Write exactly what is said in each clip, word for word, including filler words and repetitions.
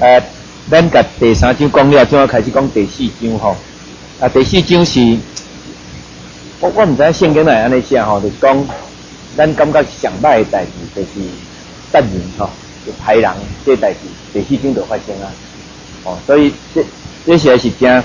呃，咱甲第三章讲了，怎啊开始讲第四章吼？啊，第四章是，我我毋知圣经内安尼写吼，就是讲，咱感觉上歹的代志，就是责任吼，就害人这代志，第四章就发生啊。哦，所以这这些是真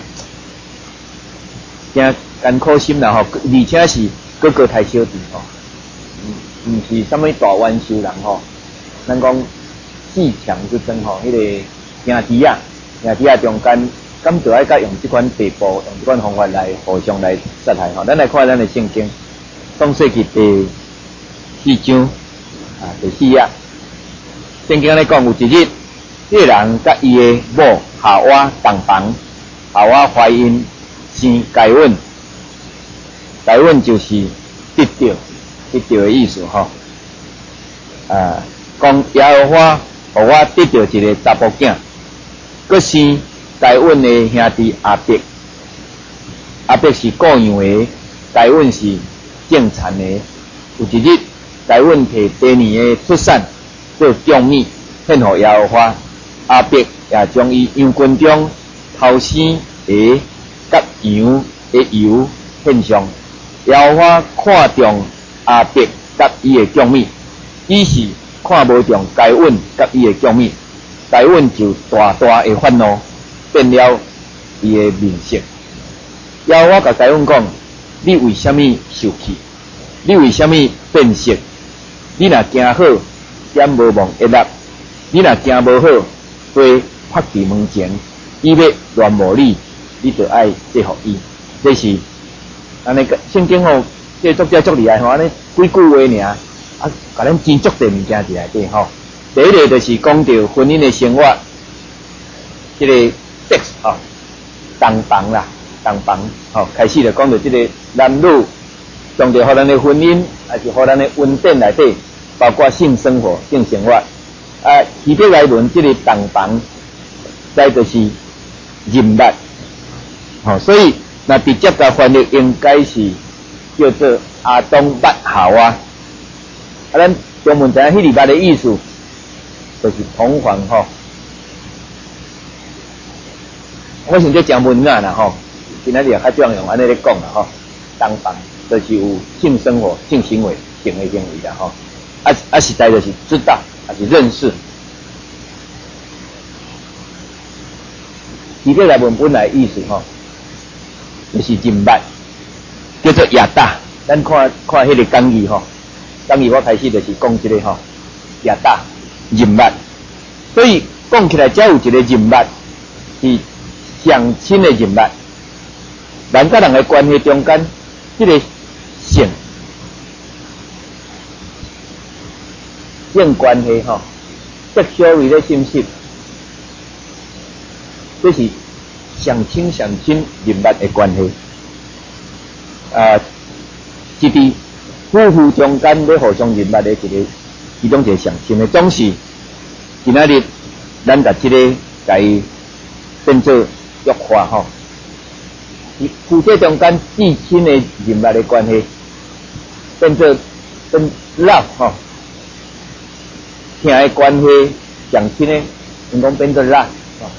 真艰苦心啦吼，而且是个个太小弟吼，毋毋是啥物大冤仇人吼，咱讲自强之争吼，迄、那个。兄弟啊，兄弟啊，中间咁就爱甲用这款地步，用这款方法来互相来杀害吼。咱来看咱的圣经，创世纪第四章啊，第四页。圣经咧讲有一日，这个人甲伊的某夏娃同房，夏娃怀孕生该稳，该稳就是得到得到的意思吼。啊，讲耶和华互我得到一个查甫囝。佫生该稳的兄弟阿伯，阿伯是各样的，该稳是正残的。有一日，该稳摕第二的出产做奖米献予耶和华，阿伯也将伊羊群中头生的甲羊的油献上。耶和华看中阿伯甲伊的奖米，只是看无中该稳甲伊的奖米。该稳就大大的愤怒，变了伊的面色。耶和华甲该稳讲：你为什么受气？你为什么变色？你若行好，点无忘一粒；你若行无好，会拍伫门前。伊要乱无你，你就爱接互伊。这是安尼个圣经吼，这作者足厉害吼，安尼几句话尔，啊，甲咱真足侪物件伫内底吼。第一个就是讲到婚姻的生活，这个 sex 吼，同房啦，同房吼，开始就讲到这个男女从着互咱的婚姻，还是互咱的稳定内底，包括性生活、性生活。啊，希伯来文这个同房，再就是淫密，吼、哦，所以那直接的翻译应该是叫做阿当密夏娃。啊，咱中文知影迄里边的意思。就是同房吼，我想这讲文案啦吼，今仔日也较少用安尼咧讲啦吼，同房就是有性生活、性行为、性的行为啦吼，啊啊实在就是知道，还是认识。伊个来文本来意思吼，就是淫密，叫做亚大。咱看看迄个讲义吼，讲义我开始就是讲这个吼，亚大。淫密，所以讲起来，才有一个淫密是相亲的淫密。人甲人的关系中间，这个性性关系吼，接小为咧心息，这是相亲相亲淫密的关系。啊，一啲夫妇中间咧互相淫密的一个。其中一个上亲的，总是今仔日咱甲即个甲伊变做约化吼，夫妻中间至亲的人脉的关系，变做变 love 吼，听的关系上亲的，应讲变做 love 吼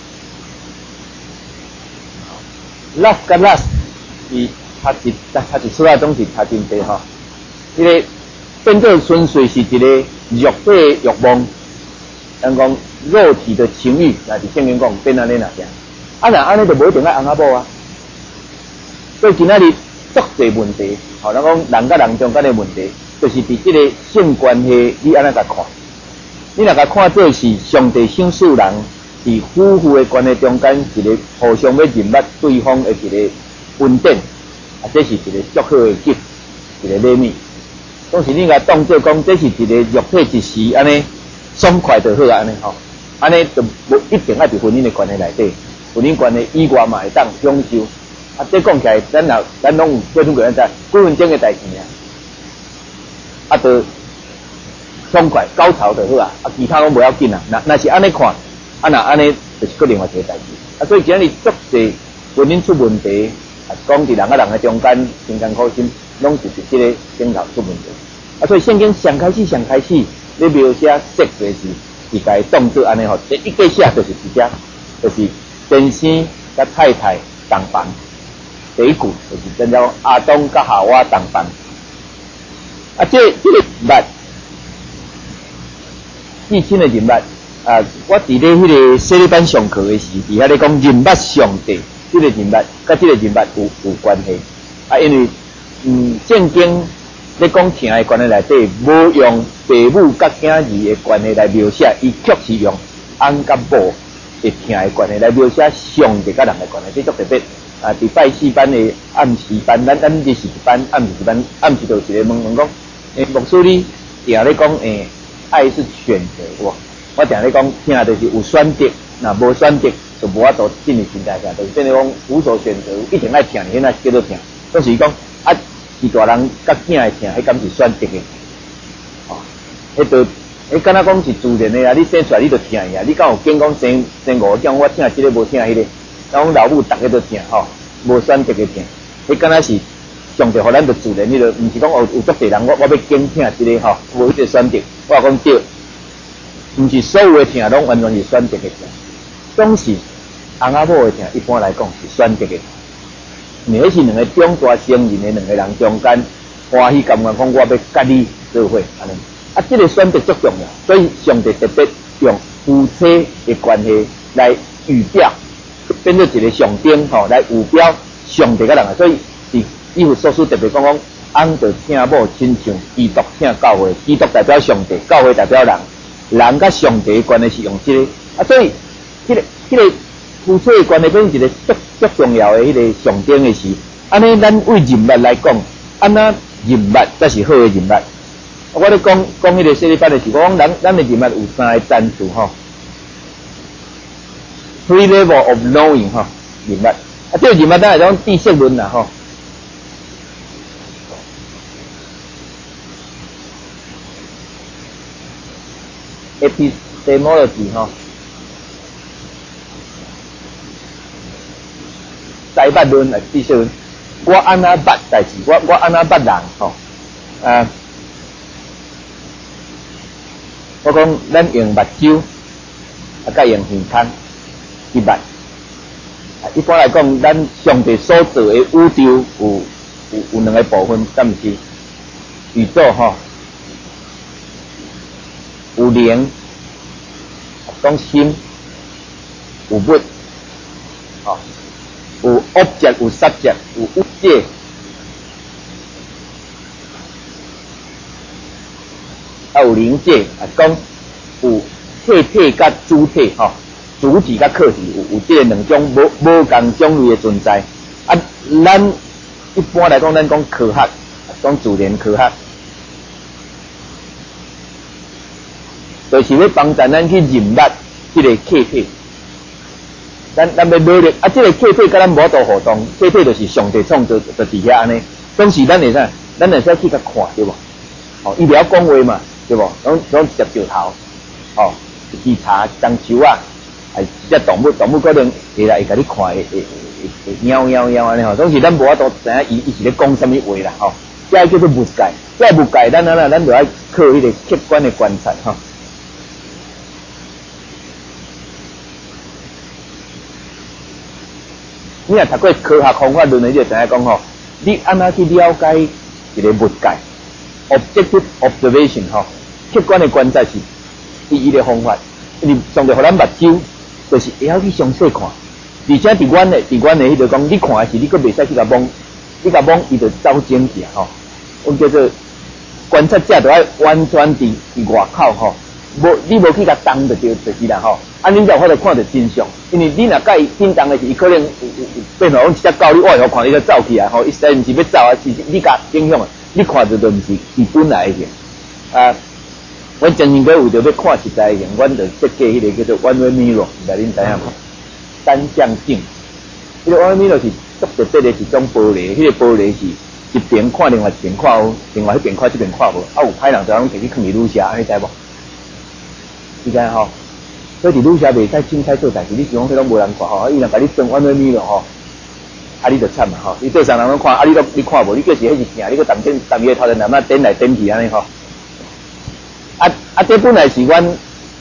，love 甲 lust 是它是它是出来总是差真多吼，这个。变做纯粹是一个肉体的欲望，人讲肉体的情欲，那是圣经讲变安尼哪样？啊，那安尼就无一定爱翁仔某啊。所以今仔日足侪问题，吼，咱讲人甲人中间的问题，就是伫这个性关系，你安怎甲看？你若甲看做是上帝赏赐人伫夫妇的关系中间一个互相要认捌对方的一个稳定，啊，这是一个足好的gift，一个礼物。当时你甲当作讲，这是一个肉体一时安尼爽快就好啊，安尼吼，安尼就无一定爱伫婚姻的关系内底，婚姻关系以外嘛会当享受。啊，这讲起来，咱若咱拢有各种各样在几分钟的代志啊，啊，就爽快高潮就好啊，啊，其他拢无要紧啊。那那是安尼看，啊，那安尼就是个另外一个代志。啊，所以今日足侪婚姻出问题，啊，讲伫人甲人的中间情艰苦心。拢是伫这个顶头出问题，啊，所以圣经上开始上开始，你描写色的是是家动作安尼吼，这一个写就是直接，就是先生甲太太同房，第一句就是真叫阿东甲夏娃同房。啊，这这个人物，至亲的人物啊，我伫咧迄个小礼班上课的时，伫遐咧讲人物上帝，这个人物甲这个人物有有关系啊，因为嗯，圣经咧讲听的关系内底，无用父母甲囝儿的关系来描写，伊却是用翁甲某的听的关系来描写上帝甲人的关系，这足特别。啊，伫拜四班的暗时班，咱咱日时班、暗时班、暗时就一个问问讲，诶，牧师你定咧讲，诶，爱是选择，我我定咧讲，听就是有选择，那无选择就无法度进入心态下，就是变成讲无所选择，一定爱听，现在叫做听。当时讲啊，是大人甲囝会听，迄敢是选择的，哦，迄就迄敢若讲是自然的啊，你生出来你就听伊啊，你敢有见讲生生五个，我听即个无听迄个。讲老母逐个都听吼，无选择个听，迄敢若是上帝互咱着自然，迄个毋是讲有有足侪人，我我要精听即个吼，无迄个选择，我讲对，毋是所有的听拢完全是选择个听，总是翁仔某的听，一般来讲是选择个听，因为迄是两个中大成人的两个人中间欢喜甘愿讲，我要甲你做伙安尼，啊，即个选择足重要，所以上帝特别用夫妻的关系来预表。变做一个象征吼，来有表上帝甲人啊，所以是伊有所书特别讲讲，翁着听某亲像基督听教会，基督代表上帝，教会代表人，人甲上帝的关系是用即、这个啊，所以迄、这个迄、这个夫妻的关系变成一个足足重要的迄个象征的事。安尼咱为人物来讲，安那人物才是好的人物。我咧讲讲迄个小礼拜的时，我讲咱咱的人物有三个赞数吼。Three level of knowing 哈，人物啊，这个人物当然讲知识论啦吼。epistemology 吼，giải捌論啊，知識論。我安那捌代志，我我安那捌人吼，啊，我講咱用目睭，啊，甲用耳孔。一般，啊，一般来讲，咱上帝所做的宇宙有有有两个部分，敢毋是？宇宙吼，有灵，讲心，有物，吼，有 object， 有 subject， 有物界，啊，有灵界，啊，讲有客体甲主体，吼。主体甲客体有有这两种无无共种类的存在。啊，咱一般来讲，咱讲科学，讲自然科学，就是要帮助咱去认识这个客体。咱咱要努力啊，这个客体甲咱无多互动，客体就是上帝创造，就伫遐安尼。当时咱会啥？咱会使去甲看，对无？哦，伊了讲话嘛，对无？拢拢直接石头，哦，去查樟树啊。哎，一只动物，动物可能会来会甲你看，会会会会喵喵喵安尼吼。总是咱无法度知影伊伊是咧讲什么话啦吼。这叫做物界，这物界咱咱咱咱就要靠迄个客观的观察吼。你若读过科学方法论，你就知影讲吼，你安怎去了解一个物界 ？objective observation 吼，客观的观察是第一个方法。因为上帝互咱目睭。就是会晓去详细看，而且伫阮的伫阮的迄个讲，你看的时，你佫袂使去甲摸，你甲摸，伊就走精去吼。我叫做观察者，就要完全伫伫外口吼，无你无去甲动就对就是啦吼。啊，你才有法度看到真相，因为你若甲伊紧动的时，伊可能变成讲一只狗，你外头看伊就走起来吼，伊实在毋是要走啊，是你甲影响啊，你看着就毋是伊本来的样啊。阮真正个为着要看实在型，阮就设计迄个叫做 one way mirror， 唔知恁知影无？单向镜，迄、那个 one way mirror 是足特别的一种玻璃，迄、那个玻璃是一边看另外一边看哦，另外迄边看这边看无，啊有歹人就拢摕去放伫女舍，安尼知无？你知影吼？所以伫女舍袂使凊彩做代志，你想讲迄拢无人看吼，伊若甲你装 one way mirror 吼，啊你就惨嘛吼，你做啥人拢看，啊你都你看无，你叫是迄是镜，你个当天当伊头前南啊点来点去安尼吼。啊啊！这本来是阮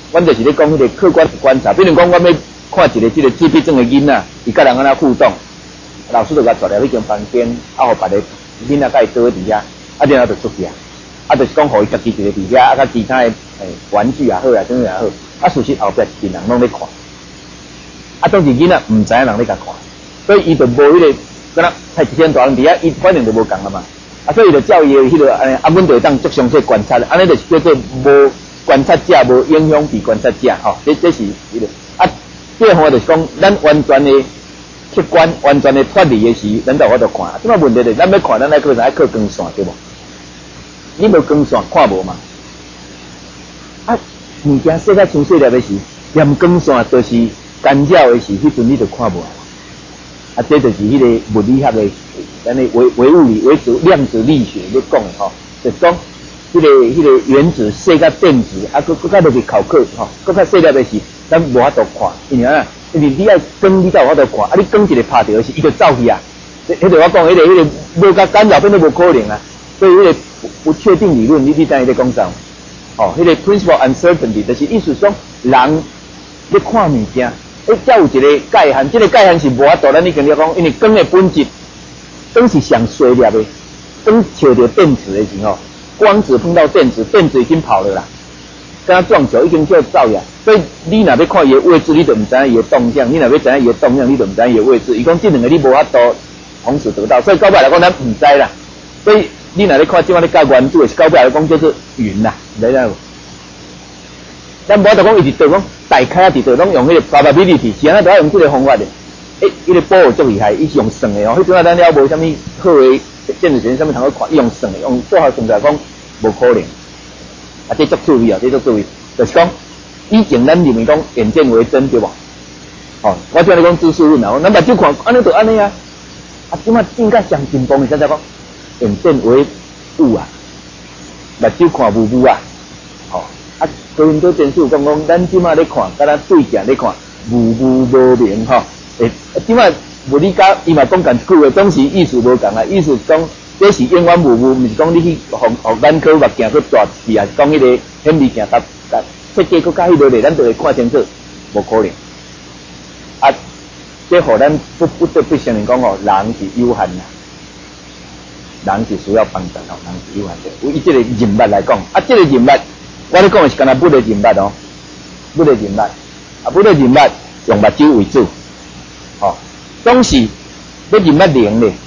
阮就是咧讲迄个客观的观察，比如讲，我要看一个即个自闭症的囡仔，伊甲人安怎互动，老师就甲带入去间房间，啊，互别个囡仔甲伊坐伫遐，啊，然后就出去啊，啊，就是讲，互伊家己一个伫遐，啊，甲其他的诶玩具也好啊，啥物也好，啊，事实后壁一群人拢咧看，啊，当时囡仔毋知影人咧甲看，所以伊就无迄个，敢若太一天大人伫遐，伊反正就无共啊嘛，啊，所以就照伊的迄个安尼，啊，阮就当足详细观察，安尼就是叫做无。观察者无影响被观察者，吼、哦，这这是迄个啊。这个话就是讲，咱完全的客观、完全的脱离的时，咱就我就看。啊，即个问题就是，咱要看，咱爱靠啥？爱靠光线，对无？你无光线看无嘛？啊，物件细甲像细粒的时，连光线就是干扰的时，迄阵你就看无。啊，这就是迄个物理学的，咱的微微物理、微子量子力学咧讲的吼，就是讲。迄、那个、迄、那个原子细甲电子，啊，佮佮较落去考课吼，佮较细粒的是，咱无法度看，因为啊，因为你爱光，你才有法度看，啊，你光一个拍着是，伊就走去啊。迄个我讲，迄、那个、迄、那个无甲干扰，变都无可能啊。所以迄个不不确定理论，你你知伊咧讲啥？哦，迄、那个 principle uncertainty， 就是意思讲，人咧看物件，诶，才有一个界限，这个界限是无法度，咱你跟你讲，因为光的本质，光是上细粒的，光找着电子的时候。光子碰到电子，电子已经跑了啦，跟它撞球已经就走呀。所以你若要看伊的位置，你就唔知影伊的动向；你若要知影伊的动向，你就唔知影伊的位置。伊讲这两个你无法度同时得到，所以到尾来讲咱唔知啦。所以你若咧看即摆咧教原子的，到尾来讲叫做云啦，你知无？咱无法度讲伊伫倒讲大开啊，伫倒拢用迄个 probability， 是安尼都要用这个方法的。诶，伊个波足厉害，伊是用算的哦。迄阵啊，咱了无啥物好的。电子学上面通去看，用算的，用做好算来讲无可能。啊，这足注意啊，这足注意，就是讲以前咱认为讲眼见为真，对无？哦，我听你讲知识论啊，咱目睭看，安尼就安尼啊。啊，即马更加上进步的，才才讲眼见为物啊，目睭看雾雾啊。哦，啊，高很多电视讲讲，咱即马咧看，甲咱对镜咧看，雾雾无明吼。诶，即马。物理家伊嘛讲共一句话，总是意思无共啊。意思是讲，这是永远无无，毋是讲你去互互眼科目镜去大视啊，讲迄个显微镜搭搭设计搁较迄落咧，咱就会看清楚，无可能。啊，这互咱不不得不承认讲吼，人是有限啦，人是需要帮助吼，人是有限的。以这个人物来讲，啊，这个人物，我咧讲的是干那不的人物哦，不的人物，啊，不的人物用目睭为主，吼、哦。总是要认捌灵咧，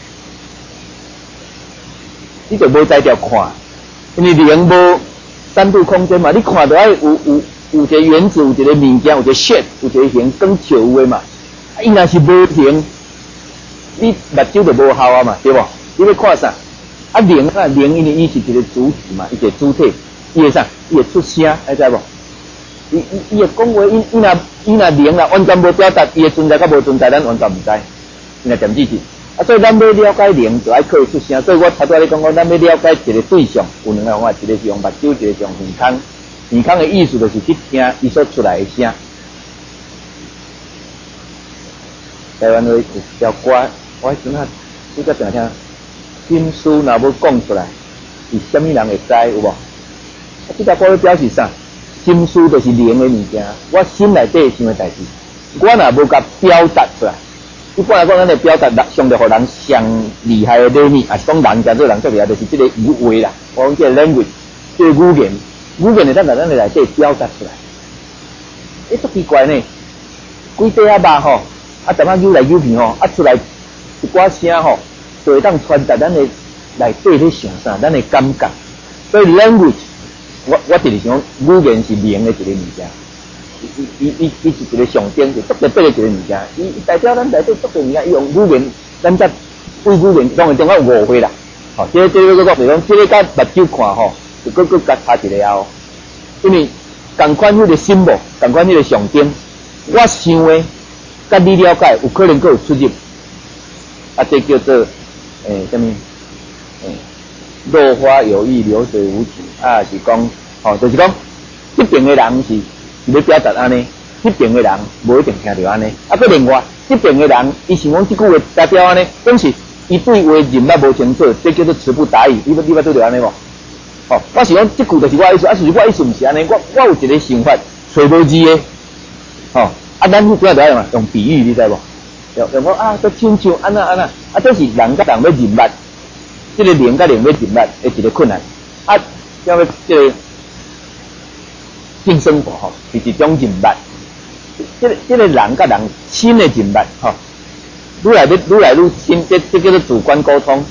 你就无在条看，因为灵无三度空间嘛，你看到爱有有有一个原子，有一个物件，有一个 shape， 有一个形，光笑有的嘛。啊，伊若是无形，你目睭就无效啊嘛，对无？你要看啥？啊灵啊灵，因为伊是一个主体嘛，伊一个主体，伊会啥？伊会出声，你知无？伊伊伊会讲话，伊伊若伊若灵啦，完全无表达，伊的存在甲无存在，咱完全毋知。伊若点指示，啊，所以咱要了解灵，就爱靠伊出声。所以我头拄仔咧讲讲，咱要了解一个对象，有两个方法，一个是用目睭，一个是用耳孔。耳孔的意思就是去听伊所出来的声。台湾有一条歌，我迄阵啊，拄则常听，心事若要讲出来，是虾米人会知有无？啊，这条歌咧表示啥？心思就是灵的物件，我心内底想的代志，我若无甲表达出来，一般来讲，咱的表达上着互人上厉害的礼物，也是讲人家做人最厉害，就是这个语话啦。我讲这个 language， 这个语言，语言会当在咱的内底表达出来。诶，足奇怪呢，几块啊肉吼，啊，逐摆扭来扭去吼，啊，出来一寡声吼，就会当传达咱的内底咧想啥，咱的感觉。所以 language。我我就是想讲，语言是灵的一个物件，伊伊伊伊是一个象征，是足特别的一个物件。伊伊代表咱内底足多物件，伊用语言，咱则对语言当然中间误会啦。吼、哦，这个、这个个，比如讲，这个甲目睭看吼，就搁搁甲差一个啊。因为同款迄个心无，同款迄个象征，我想的，甲你了解，有可能搁有出入。啊，这叫做诶，什么？诶。落花有意，流水无情啊！是讲，哦，就是讲，这边的人是是要表达安尼，这边的人无一定听到安尼。啊，佮另外，这边的人，伊想讲这句话代表安尼，总是伊对话认捌无清楚，这叫做词不达意。你捌你捌对着安尼无？ 哦，我是讲即句就是我意思，啊，就是我意思毋是安尼，我我有一个想法，找无字的，哦，啊，咱主要就要用用比喻，你知无？用用讲啊，都亲像安那安那，啊，这是人甲人要认捌，即、這個靈甲靈要認捌的一個困難，啊，因為即個性生活吼是一種認捌，即、這個即、這個人甲人親的認捌吼，愈來愈愈來愈親，即即叫做主觀溝通。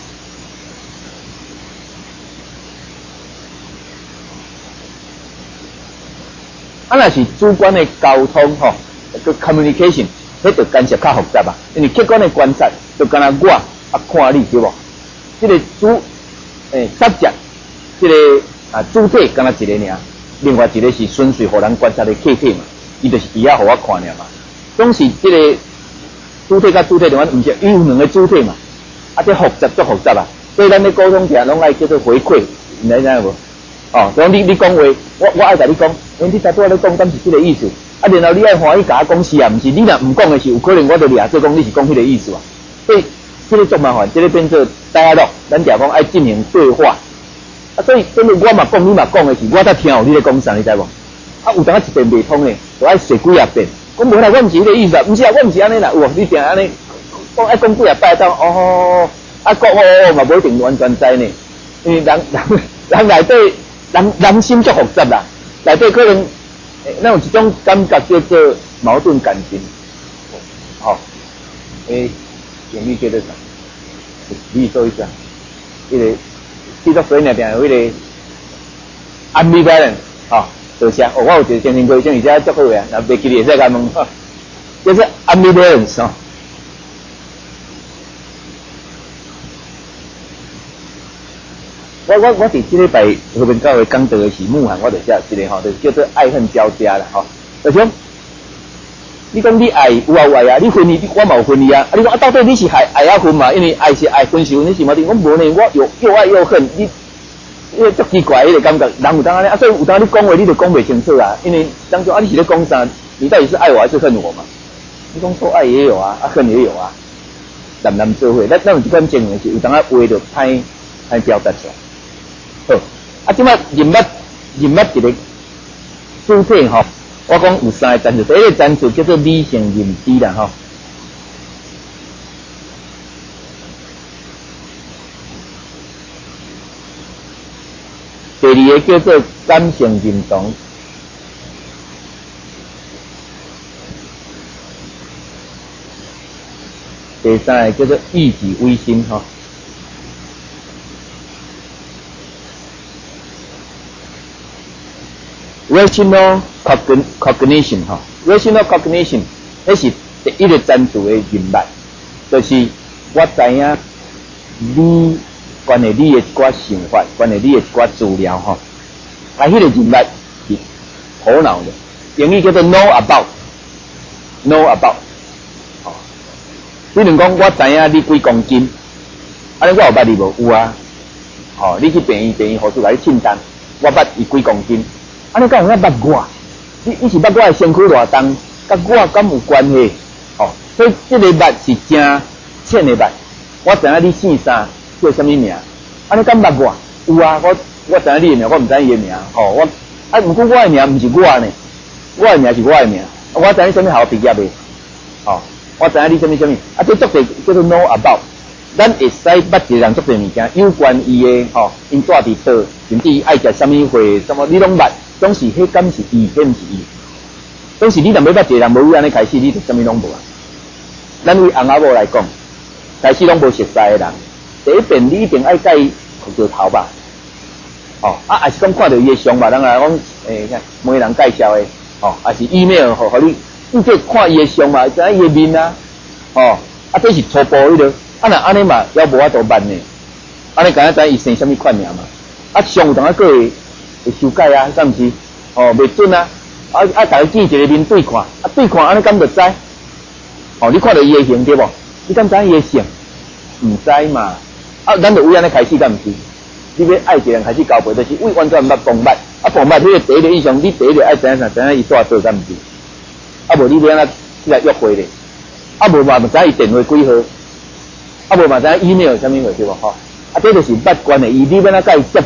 啊，若是主觀的溝通吼，個 communication， 迄就干涉較複雜啊。因為客觀的觀察，就敢若我啊看你對無？即、這個主誒 subject， 即個啊主體敢若一個爾，另外一個是純粹互人觀察的客體嘛，伊就是伊遐互我看爾嘛。總是即個主體甲主體另外毋是有兩個主體嘛，啊，這複雜足複雜啊。所以咱咧溝通起來攏愛叫做回饋，你知影無？哦，所以你你講話，我我愛甲你講，誒，你才拄仔咧講，敢是即個意思。啊，然後你愛歡喜甲我講是啊，毋是你若毋講的是，有可能我就掠做講你是講迄個意思啊。所以這個足麻煩，這個變做dialogue，咱常講愛進行對話。啊，所以真係我嘛講，你嘛講的是，我才聽有你咧講啥，你知無？啊，有當啊一遍袂通咧，就愛說幾啊遍。我無啦，我毋是迄個意思啊，毋是啊，我毋是安尼啦，有啊，你定安尼講愛講幾啊擺當哦，啊講哦哦嘛無一定完全知呢，因為人人人內底。人人心足複雜啦，內底可能誒，那有一種感覺叫做矛盾感情，吼、哦，誒，英語叫做啥？你說一下，迄、那個記錄水那邊有迄個 ambivalence， 吼，多謝。哦，我有一個先生過，像而且足好嘅，若袂記哩會使甲問，吼，叫做 ambivalence， 吼。我我我伫即禮拜後面教會講到的是牧行，我就寫一個吼，就是叫做愛恨交加啦，吼。就像你講你愛有啊有愛啊，你分你我嘛有分你啊。啊，你講啊，到底你是愛愛啊分嘛？因為愛是愛分手，你是嘛？我無呢，我又又愛又恨，你，因為足奇怪迄個感覺，人有當安尼啊，所以有當你講話你就講袂清楚啊。因為當初啊，你是咧講啥？你到底是愛我還是恨我嘛？你講說愛也有啊，啊恨也有啊，男男做伙，咱咱有一款情形是有當啊話就歹歹表達出來。好，啊，即擺認捌認捌一個主體吼，我講有三個戰術，第一個戰術叫做理性認知啦吼，第二個叫做感性認同，第三個叫做意志微心吼。rational cognition 吼 ，rational cognition， 迄是第一個戰術的認捌，就是我知影你關於你的一寡想法，關於你的一寡資料吼，啊，迄個認捌是頭腦的，英語叫做 know about，know about， 吼，比如講我知影你幾公斤，安尼我有捌你無？有啊，吼，你去便宜便宜護士來稱單，我捌伊幾公斤。安尼敢有影捌我？你你是捌我的身軀偌重，甲我敢有關係？哦，所以這個捌是真淺的捌。我知影你姓啥，叫什麼名？安尼敢捌我？有啊，我我知影你的名，我毋知伊的名。哦，我啊，毋過我的名毋是我呢，我的名是我的名。我知影你什麼學校畢業的？哦，我知影你什麼什麼。啊，這足濟叫做 know about。咱會使捌一個人足濟物件，有關伊的吼，因住佇倒，甚至伊愛食什麼貨，什麼你攏捌。總是迄敢是伊，迄毋是伊。總是你若要捌一個人，無伊安尼開始，你就啥物攏無啊。咱為翁仔某來講，開始攏無熟悉的人，第一遍你一定愛甲伊學着頭吧。哦，啊，也是講看到伊的相吧，人來講，誒，看媒人介紹的，哦，也是 email 互互你，你即看伊的相嘛，知影伊的面啊，哦，啊，這是初步迄落，啊，若安尼嘛，還無法度捌呢。安尼敢若知伊生啥物款爾嘛？啊，相有當啊個會會修改啊，敢毋是？哦，袂準啊！啊啊，大家見一個面對看，啊對看，安尼敢就知？哦，你看到伊的形對無？你敢知伊的性？毋知嘛？啊，咱就為安尼開始，敢毋是？你要愛一個人開始交配，就是為完全毋捌碰捌，啊碰捌迄個第一個印象，你第一個愛知影啥？知影伊住倒，敢毋是？啊無你要安怎來約會咧？啊無嘛，毋知伊電話幾號？啊無嘛知影 email 啥物貨對無？吼！啊，這就是捌關的，伊你要安怎甲伊接觸？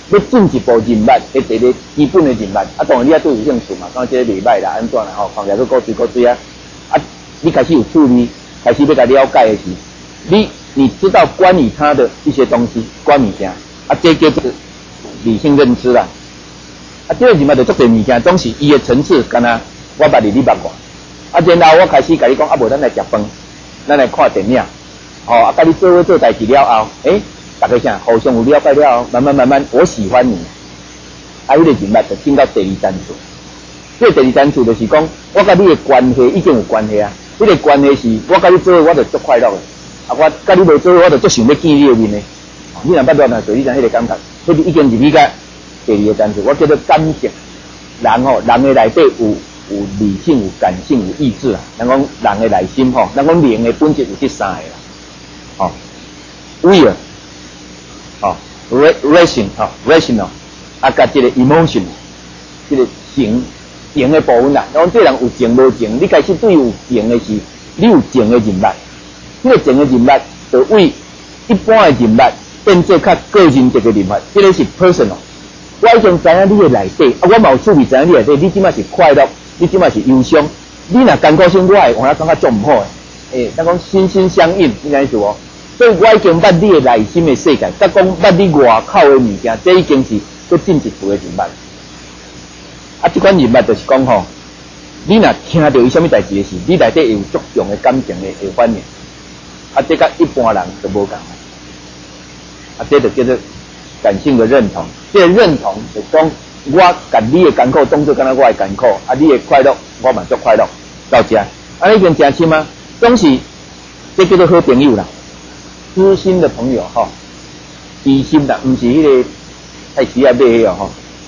要进一步人脉的第个基本的人脉，啊，当然你也都有兴趣嘛，讲这个袂歹啦，安怎啦吼，放下去过水过水啊，啊，你开始有趣味，开始要甲了解的时，你你知道关于他的一些东西，关物件，啊，这叫做理性认知啦。啊，这个人脉就做侪物件，总是伊的层次，敢若我捌你，你捌我。啊，然后我开始甲你讲，啊，无咱来食饭，咱来看电影，哦，啊，甲你做伙做代志了后，诶、欸，大家啥，互相有了解了后，慢慢慢慢，我喜欢你，啊，迄、那个人脉就进到第二层次。这个第二层次就是讲，我甲你的关系已经有关系啊，这个关系是我甲你做伙，我就足快乐的，啊，我甲你无做伙，我就足想要见你的面的。你若捌到若做，你知迄个感觉，迄个已经入去个第二个层次，我叫做感性。人吼、哦，人的内底有有理性、有感性、有意志啊。人讲人的内心吼，人讲人的本质有这三个啦。哦 ，will， 哦 ，reason， 哦 ，rational， 啊，甲这个 emotion， 这个情情的部分啦。讲这人有情无情，你开始对有情的是，你有情的人脉，这个情的人脉就为一般的人脉变做较个人这个人脉，这个是 personal。我已经知影你的内底，啊，我嘛有趣味知影你内底，你即摆是快乐，你即摆是忧伤，你若艰苦心，我会我感觉做唔好诶。诶、欸，咱讲心心相印，你知意无？所以我已经捌你的内心的世界，甲讲捌你外口的物件，这已经是搁进一步的人脉。啊，这款人脉就是讲吼，你若听到伊什么代志的时，你内底有足强的感情的的反应，啊，这甲一般人就无共。啊，这就叫做感性的认同。这个认同就是讲，我甲你的艰苦当作敢若我的艰苦，啊，你的快乐我嘛足快乐，到这，啊，已经真深啊，总是这叫做好朋友啦，知心的朋友吼，知心啦，毋是迄个太需要买迄个吼，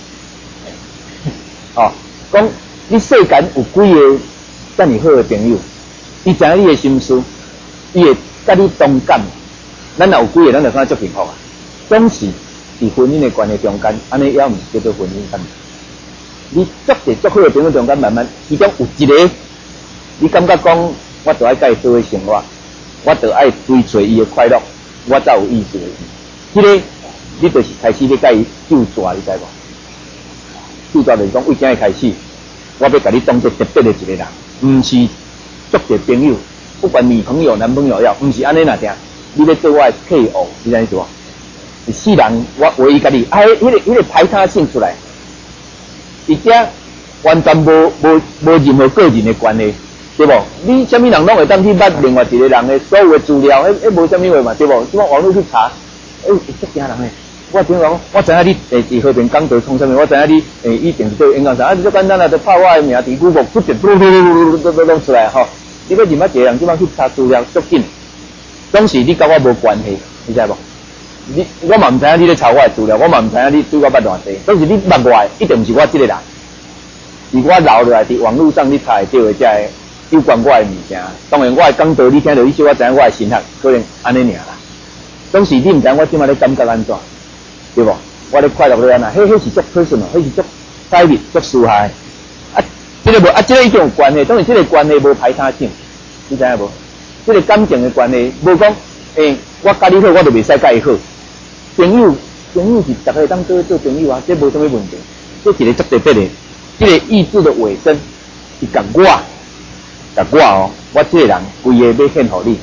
哦，讲你世间有几个遮尔好的朋友，伊知影你的心思，伊会甲你同感，咱若有几个，咱就感觉足幸福啊，总是。伫婚姻的关系中间，安尼也毋是叫做婚姻关系。你足侪足好的朋友中间，慢慢其中有一个，你感觉讲，我就爱甲伊做伙生活，我就爱追找伊的快乐，我才有意思的。迄、那个，你就是开始要甲伊救抓，你知无？救抓就是讲，为怎会开始？我要甲你当作特别的一个人，毋是足侪朋友，不管女朋友、男朋友要，毋是安尼那定，你要做我的配偶，你知无？世人，我唯一甲你，哎，迄、那个、迄、那个排他性出来，而且完全无无无任何个人的关系，对无？你什么人拢会当去捌另外一个人的所有的资料，迄迄无什么话嘛，对无？即马网络去查，哎，足惊人诶！我听讲，我知影你诶伫和平讲道创啥物，我知影你诶以前做演讲啥，啊，就简单啦，就拍我的名，伫谷歌出一嘟嘟嘟嘟嘟嘟出来吼。你要任何一个人，即马去查资料足紧，总是你甲我无关系，你知无？你我嘛毋知影你咧抄我的资料，我嘛毋知影你对我捌偌济，总是你捌我的，一定毋是我即个人。是我留落来伫网络上你查会到的，才会有关我的物件。当然，我的讲道你听到你说我知影我的神学，可能安尼尔啦。总是你毋知影我即摆咧感觉安怎，对无？我咧快乐咧安那，迄迄是足 personal， 迄是足私密、足私下。啊，即、這個無啊，即、這個已經有關係，當然即個關係無排他性，你知影無？即、這個感情的關係，無講誒，我甲你好，我就袂使甲伊好。朋友，朋友是大家当做做朋友啊，这无什么问题。这一个足特别的，这个意志的尾声是甲我，甲我哦，我这个人规个要献互你。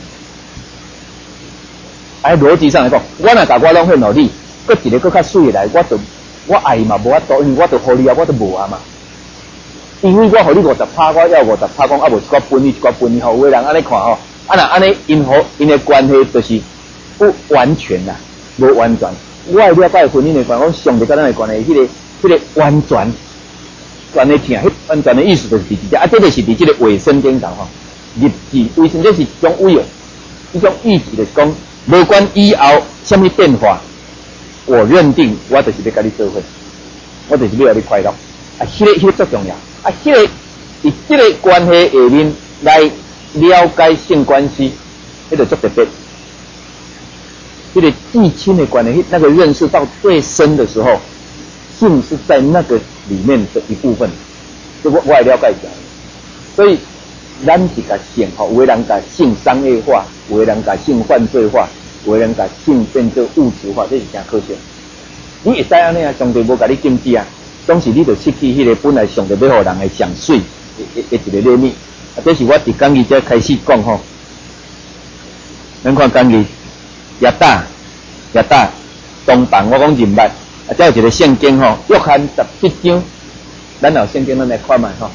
喺逻辑上来讲，我若甲我拢献互你，搁一个搁较水来，我就我爱嘛无法度，因为我就互你啊，我都无啊嘛。因为我互你五十趴，我要五十趴，讲啊无一寡分你一寡分你，吼，有个人安尼看吼，啊若安尼因和因的关系就是不完全啦。无完全，我会了解婚姻的关系，我上帝甲咱的关系，迄、那个、迄、那个完全，完的听，迄完全的意思就是伫这，啊，这个是伫这个尾声顶上吼，日志尾声，这是一种委啊，一种意思就是讲，无管以后什么变化，我认定我就是要甲你做伙，我就是要让你快乐，啊，迄、那个迄、那个最重要，啊，迄、那个以这个关系下面来了解性关系，迄个足特别。这个至亲的关系，那个认识到最深的时候，性是在那个里面的一部分，这我我也了解一下。所以，咱是甲性吼，有的人甲性商业化，有的人甲性犯罪化，有的人甲性变做物质化，这是真可惜。 你会使安尼啊？上帝无甲你禁止啊，总是你着失去迄个本来上帝要互人的上水的的一个礼物。啊，这是我伫讲义才开始讲吼。咱看讲义，亚大、亚大、东房，我讲人物，啊，再有一个圣经吼，约翰十七章，咱有圣经咱来看卖吼。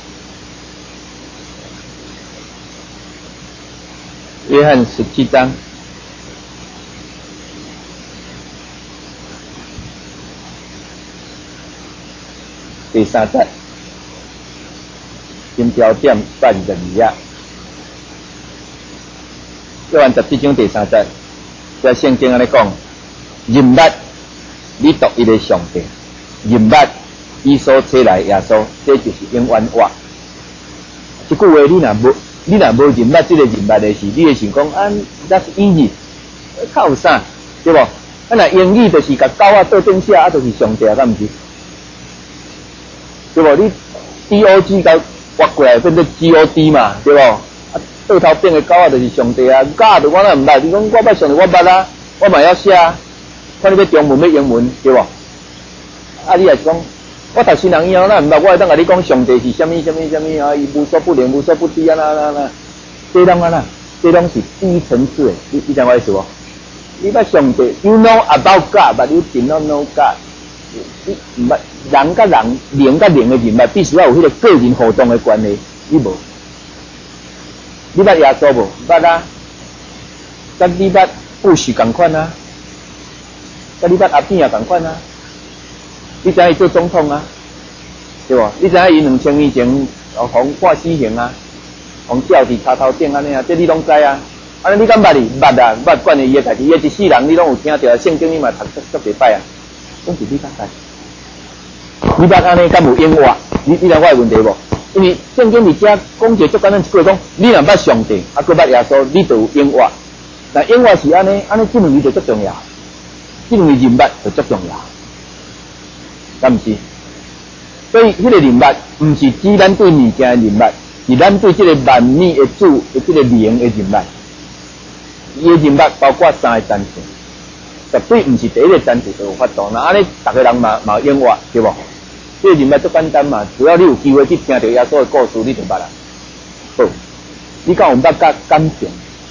约翰十七章。第三节，金标点三十二页，约翰十七章第三节，在圣经安尼讲，人物你独一个上帝，人物伊所差来耶稣，这就是永远话。这句话你若无，你若无人物这个人物的事，你会想讲啊 ，that's easy， 靠啥，对不？啊，若英语就是甲狗啊倒顶写，啊，就是上帝啊，敢毋是？对不？你 D O G 甲挖过来变做 G O D 嘛，对不？啊，倒头边的狗啊，就是上帝啊，狗就我那毋捌，你讲我捌上帝，我捌啊，我嘛要写，看你要中文要英文，对不？啊，你也讲，我读新人以后，那毋捌，我会当甲你讲上帝是什么什么什么啊，伊无所不能，无所不知啊，那那那，这拢啊那，这拢是低层次的，你你知我意思无？你捌上帝 ，You know about God, but you did not know God。你毋捌人甲人、灵甲灵的人物，必须要有迄个个人互动的关系。你无？你捌耶稣无？捌啊！甲你捌布许共款啊！甲你捌阿扁也共款啊！你知影伊做总统啊？对无？你知影伊两千年前哦，互判死刑啊，互吊伫骹头顶安尼啊，这你拢知啊？安尼你敢捌哩？捌啊！捌管伊个代志，伊一世人你拢有听着，圣经你嘛读足足几摆啊！拢是你较知。你捌安尼敢有永活？你你知我的问题无？因为圣经伫遮讲一个足简单一句讲，你若捌上帝，啊，佮捌耶稣，你就有永活。但永活是安尼，安尼这两字就足重要，这两字人物就足重要，敢毋是？所以迄个人物，毋是指咱对物件的人物，是咱对这个万物的主的这个灵的人物。伊的人物包括三个层次。绝对毋是第一个层次就有法度，那安尼逐个人嘛嘛有永活，对无？这个人物足简单嘛，只要你有机会去听到耶稣的故事，你就捌啦。好，你敢有捌甲感情？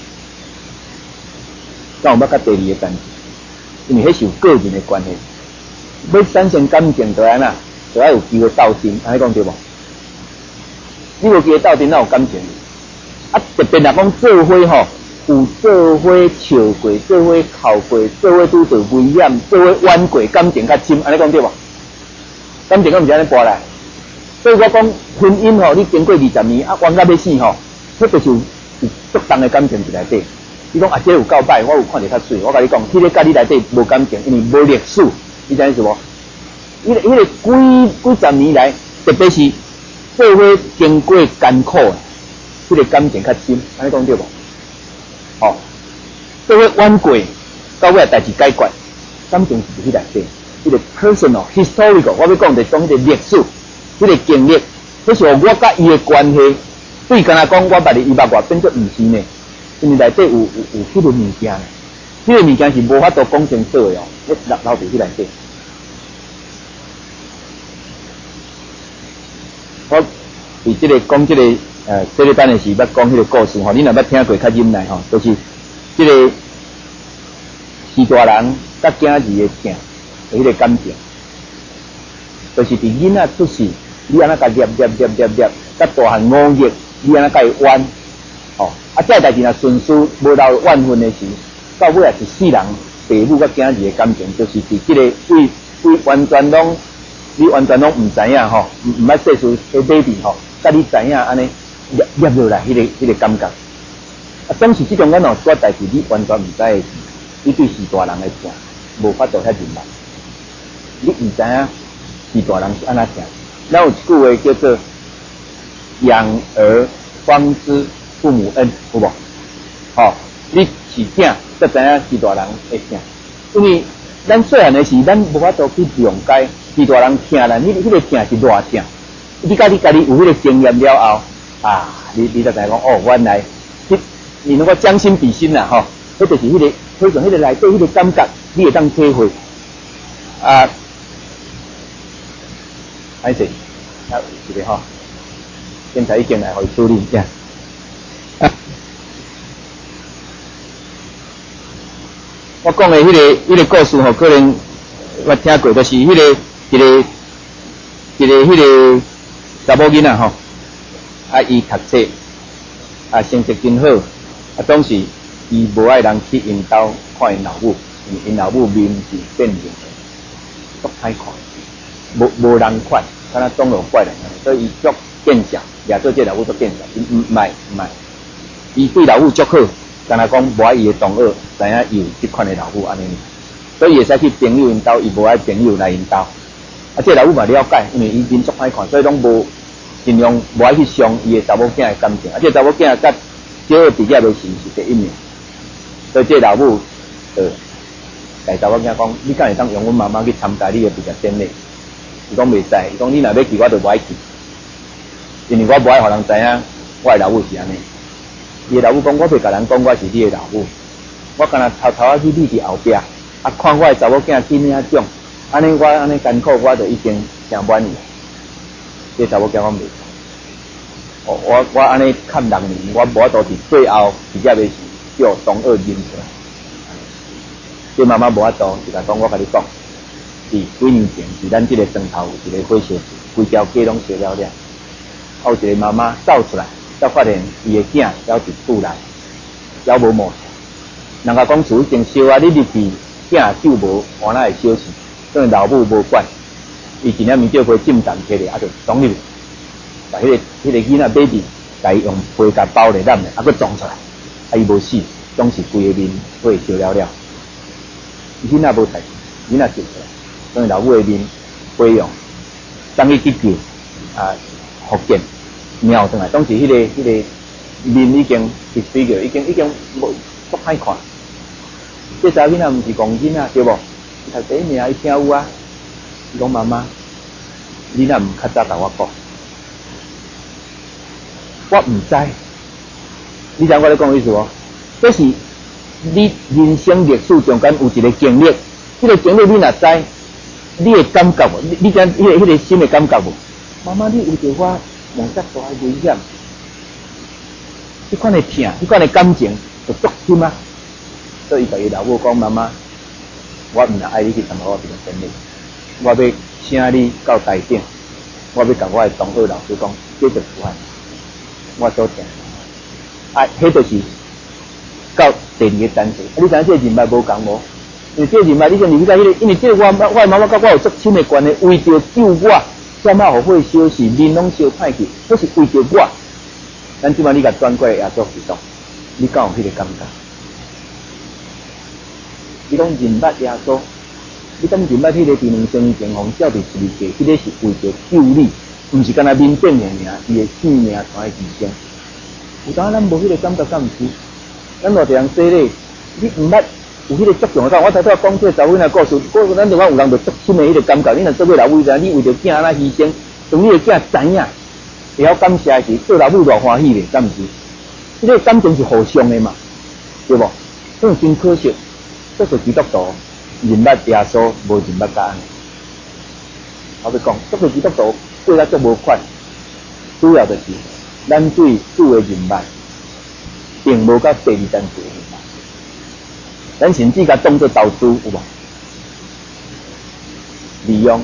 敢有捌甲第二个层次？因为迄是有个人的关系。要产生感情就安那，就要有机会斗阵，安尼讲对无？你无机会斗阵，哪有感情？啊，特别若讲做伙吼。有做伙笑过，做伙哭过，做伙拄着危险，做伙冤过，感情较深，安尼讲对无？感情敢毋是安尼播来？所以我讲婚姻吼，你经过二十年啊，冤到要死吼，迄就是有足重的感情伫内底。你讲啊，这有够歹，我有看着较水。我甲你讲，迄、那个甲你内底无感情，因为无历史，你知影是无？迄、那个迄、那个几几十年来，特别是做伙经过艰苦的，迄、那个感情较深，安尼讲对无？哦，做伙冤过，到尾代志解决，感情是伫迄内底，迄个 personal historical， 我要讲的讲迄个历史，迄个经历，迄是我甲伊的关系，对干那讲我捌你伊捌我，变做毋是呢，因为内底有有有迄个物件，迄个物件是无法度讲清楚的哦，迄留留伫迄内底。我为即个讲即个。呃，这个等的是捌讲迄个故事吼，你若捌听过较忍耐吼，就是即个是大人甲囝儿的疼，迄个感情，就是伫囡仔出世，你安那甲捏捏捏捏捏，甲大汉五月，你安那甲伊冤，吼，啊，这代志若顺序无到怨恨的时，到尾也是世人父母甲囝儿的感情，就是伫即个为为完全拢，你完全拢毋知影吼，毋毋捌细数迄 baby 吼，甲你知影安尼。捏捏落来，迄、那个迄、那个感觉，啊，总是即种咱哦，煞代志你完全毋知的事，你对是大人来听，无法度遐认同。你毋知影是大人是安怎听？咱有一句话叫做“养儿方知父母恩”，有无？吼、哦，你是听，才知影是大人会听。因为咱细汉的时，咱无法度去谅解是大人听咱，你迄个听是偌听。你甲你家己有迄个经验了后。啊，你你才知讲哦，原来你你能够将心比心啦，吼、哦，迄就是迄、那个，迄种迄个内底迄个感觉，你会当体会。啊， 歹势，啊，一个吼，警察已经来互伊处理呀。我讲的迄、那个迄、那个故事吼，可能我听过，就是迄、那个一个一个迄个查某囡仔吼，啊，伊读册啊，成绩真好，啊，总是伊无爱人去因兜看因老母，因因老母面是变形的，足歹看，无无人款，敢若钟楼怪人，所以伊足见笑，也做这老母足见笑，伊唔唔爱唔爱，伊对老母足好。敢若讲无爱伊的同学，知影伊有即款的老母安尼，所以会使去朋友因兜，伊无爱朋友来因兜。啊，这老母嘛了解，因为伊面足歹看，所以拢无尽量无爱去伤伊的查某囝的感情。啊，这查某囝甲小学毕业的时是第一名，所以这老母呃，甲查某囝讲，你敢会当用阮妈妈去参加你的毕业典礼？伊讲袂使，伊讲你若要去，我就无爱去，因为我无爱互人知影我的老母是安尼。伊的老母讲，我袂甲人讲我是你的老母，我干那偷偷啊去你伫后壁，啊看我的查某囝今遐种，安尼我安尼艰苦，我就已经诚满意。这查某囝我袂，我我我安尼看六年，我无法度伫最后毕业的时叫同学认出来。这妈妈无法度，就甲讲我甲你讲，是几年前是咱这个庄头有一个火烧事，规条街拢烧了了，后一个妈妈走出来。才发现伊的囝还伫厝内，还无冒险。人家讲厝已经烧啊，你入去囝救无，换哪会烧死？所以老母无管，伊一领面吊杯浸淡摕咧，啊就装入去，把迄、那个迄、那个囡仔 baby， 甲伊用杯甲包咧揽咧，啊，佮装出来，啊伊无死，总是规个面火烧了了。囡仔无代志，囡仔救出来，所以老母的面火用，当伊去救啊福建。瞄上来，当时迄、那个迄、那个面已经是水个，已经已经无足歹看。这查囡仔毋是戆囡仔对无？伊读第一名，伊听有啊。伊讲妈妈，你若毋较早甲我讲，我毋知。你知我咧讲意思无？这是你人生历史中间有一个经历，这个经历你若知，你会感觉无？你你知迄、那个迄、那个心的感觉无？妈妈，你为着我。梦遮大危险，迄款的疼，迄款的感情就足深啊！所以伊甲伊老母讲：妈妈，我毋若爱你去参加我这个典礼，我要请你到台顶，我要甲我的同学老师讲，这就是我，我所听。啊，迄就是到第二个单词。啊，你知影这人脉无共无？因为这人脉，你先入去甲迄个，因为这个我我的妈妈甲我有足深的关系，为着救我。怎啊互火烧是面拢烧歹去，那是为着我。咱即摆你甲转过来也做是动，你敢有迄个感觉？你讲人捌耶稣，你讲人捌迄个伫两千年前红照伫十字架，迄、那个是为着救你，毋是干那面变的尔，伊的性命传来牺牲。有当咱无迄个感觉，敢毋是？咱偌侪人说咧，你毋捌有迄个作用的感觉。我头拄讲这查某囡仔故事，我咱台湾有人就足深的迄个感觉。你若做尾老母仔，你为着囝安那牺牲，当你的囝知影，会晓感谢时，做老母偌欢喜咧，敢毋是？迄、那个感情是互相的嘛，对无？所以真可惜，这是基督徒认捌耶稣，无认捌甲安尼。我要讲，这个基督徒过得足无款，主要就是咱对主的认捌，并无到第二层次的认捌。咱甚至甲当作投资有无？利用，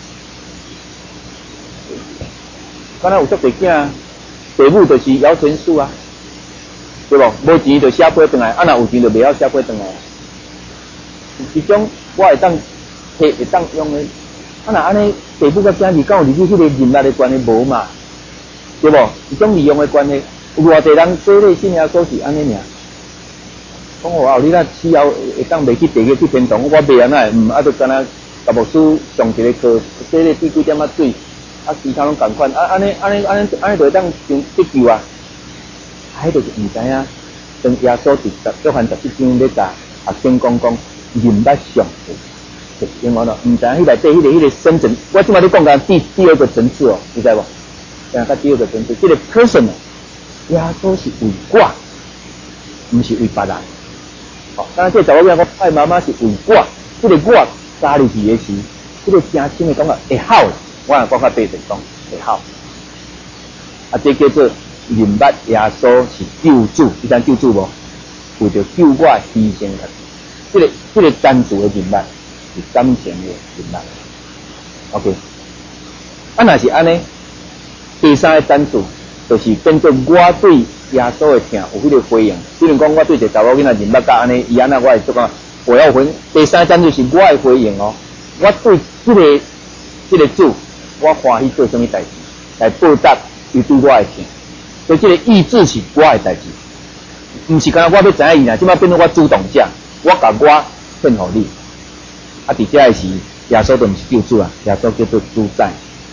敢若有足侪囝，父母就是摇钱树啊，对无？无钱就写批转来，啊若有钱就袂晓写批转来。一种我会当摕会当用的，啊若安尼父母甲囝儿敢有入去迄个人脉的关系无嘛？对无？一种利用的关系，有偌侪人做咧信耶稣是安尼尔。讲哦，你那死后会当袂去地狱去天堂，我袂安那，嗯，啊，就干那甲牧师上一个课，洗咧滴几点仔水，啊，其他拢共款，啊，安尼安尼安尼安尼就会当上得救啊！啊，迄就是毋知影，当耶稣伫十约翰十一章咧甲学生讲讲认捌上帝，就是因为咯，毋知影迄内底迄个迄个深层，我即摆咧讲甲第第二个层次哦，你知无？讲甲第二个层次，这个 person 耶稣是为我，毋是为别人。哦，当然这查某囝讲，爱妈妈是为我，这个我加入去的时，这个真心的感觉会好啦， 我若讲较白就讲会好。啊，这叫做认捌耶稣是救主，你知救主无？为着救我牺牲的，这个这个单独的认捌是感情的认捌。OK， 啊，若是安尼，第三个单独就是变做我对耶稣的疼有迄个回应。比如讲，我对一个查某囡仔认捌甲安尼，伊安那我会做讲，我要回。第三个单独是我的回应哦，我对这个这个主，我欢喜做什么代志来报答伊对我的疼。所以这个意志是我的代志，唔是讲我要知影伊啦，即摆变做我主动者，我甲我献互你。啊，伫遮的是耶稣都唔是救主啊，耶稣叫做主宰。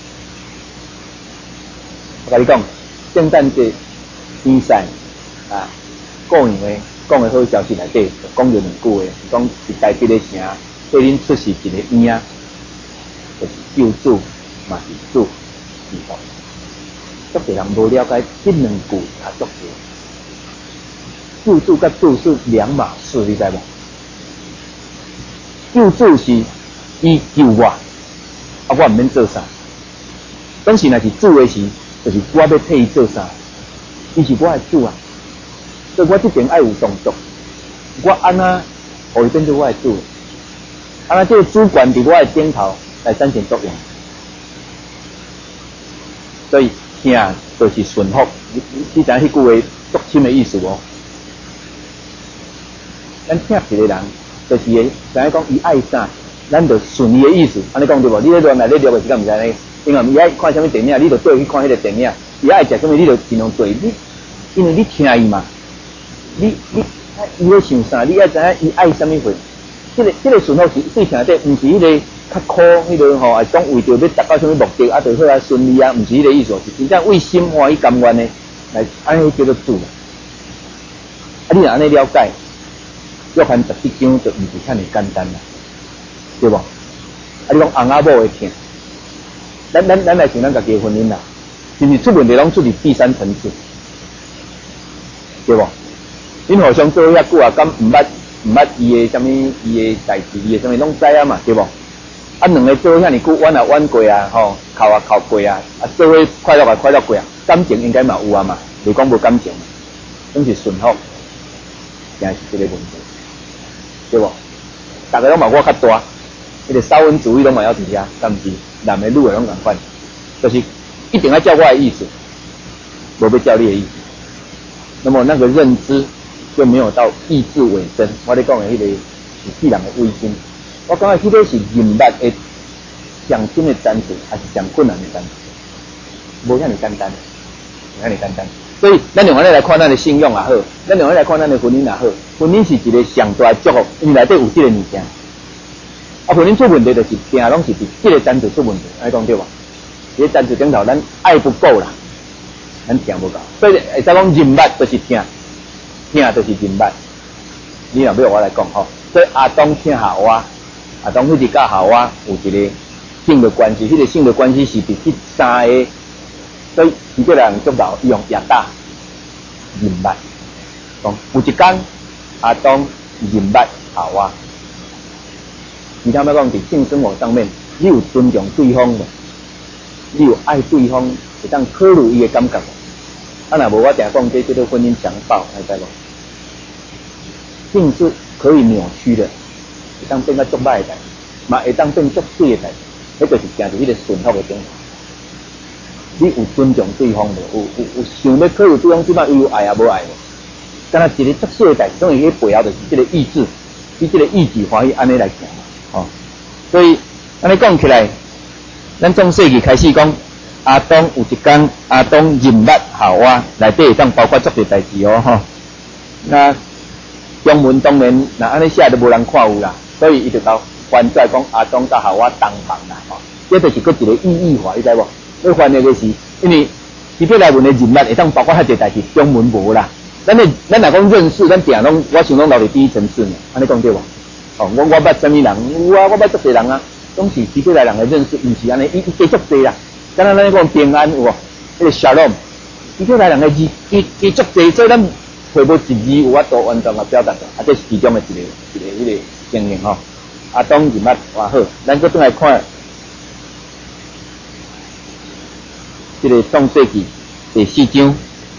我甲你讲，圣诞节比赛啊，个人的讲的好消息内底，讲着两句话，讲是台北的城对恁出示一个影，就是救主嘛是主是否？足侪人无了解这两句较足够。救主甲主是两码事，你知无？救主是伊救我，啊我毋免做啥。当时若是主的时，就是我要替伊做啥，伊是我的主啊。所以我这边爱有动作，我安那互伊变做我的主，安那这个主管伫我的顶头来展现作用。所以听就是顺服，你你你知影迄句话足深的意思无？咱听一个人，就是知影讲伊爱啥，咱就顺伊的意思。安尼讲对无？你咧乱来咧录的时间毋知呢？因为伊爱看什么电影，你就对去看迄个电影；伊爱食什么，你就尽量做。你因为你听伊嘛，你你伊咧想啥，你爱知影伊爱什么货。这个这个顺服是对听者，毋是迄个较苦迄个吼，啊讲为着要达到什么目的，啊就好啊顺利啊，毋是迄个意思，是真正为心欢喜甘愿的来安尼叫做主。啊，你若安尼了解。约翰十七章就毋是遐尼简单啦，对无？啊，你讲翁仔某会疼，咱咱咱来想咱家己婚姻啦，是毋是出问题拢出伫第三层次，对无？恁互相做遐久啊，敢毋捌毋捌伊诶啥物伊诶代志，伊诶啥物拢知啊嘛，对无？啊，两个做遐尼久，弯啊弯过啊，吼，哭啊哭过啊，啊做伙快乐啊快乐过啊，感情应该嘛有啊嘛，袂讲无感情，拢是顺服，定是这个问题。对无？大家拢嘛我较大，迄个沙文主义拢嘛要伫遐，但毋是男的女的拢共款，就是一定要照我的意思，无要照你的意思。那么那个认知就没有到意志为真。我咧讲的迄个是世人的微心，我讲的迄个是认捌的上深的单词，还是上困难的单词？无遐尼简单，无遐尼简单。所以，咱用安尼来看咱的信用也好，咱用安尼来看咱的婚姻也好。婚姻是一个上大的祝福，因为内底有这个物件。啊，婚姻出问题就是定拢是伫这个单子出问题，安尼讲对无？这个单子顶头咱爱不够啦，咱听不够。所以会使讲认捌就是听，听就是认捌。你若要我来讲吼，所以阿当听夏娃，阿当迄日甲夏娃有一个性的关系，迄、那个性的关系是伫第三个。所以，伊个人足老用亚大认捌，讲有一天阿当认捌夏娃。你听咩讲？伫性生活上面，你有尊重对方的，你有爱对方，会当考虑伊的感觉。啊，若无我定讲这叫做婚姻强暴，你知无？性是可以扭曲的，会当变个足歹的代志，嘛会当变足水的代志，迄就是行伫迄个顺服的顶头。你有尊重对方无？有有有想要考虑对方即摆有爱啊无爱无？敢若一个足小的代志，总是迄背后就是即个意志，以即个意志欢喜安尼来行吼。所以安尼讲起来，咱从世纪开始讲，阿当有一天阿当认捌夏娃，内底会当包括足个代志哦吼。那中文当然那安尼写都无人看有啦，所以伊就到翻出来讲阿当甲夏娃同房啦吼。这就是佫一个意义化，你知无？要翻译的是，因为伊这内文的认捌会当包括遐侪代志，中文无啦。咱的咱若讲认识，咱定拢我想拢留伫第一层次呢，安尼讲对无？哦，我我捌啥物人？有啊，我捌足侪人啊，拢是伊这内人的认识，毋是安尼，伊伊加足侪啦。敢若咱讲平安有无？迄个 shalom， 伊这内人的字，伊伊足侪，所以咱回无一字有法度完全来表达的，啊，这是其中的一个一个迄个情形吼。啊，当认捌偌好，咱搁转来看。 这个创世纪第四章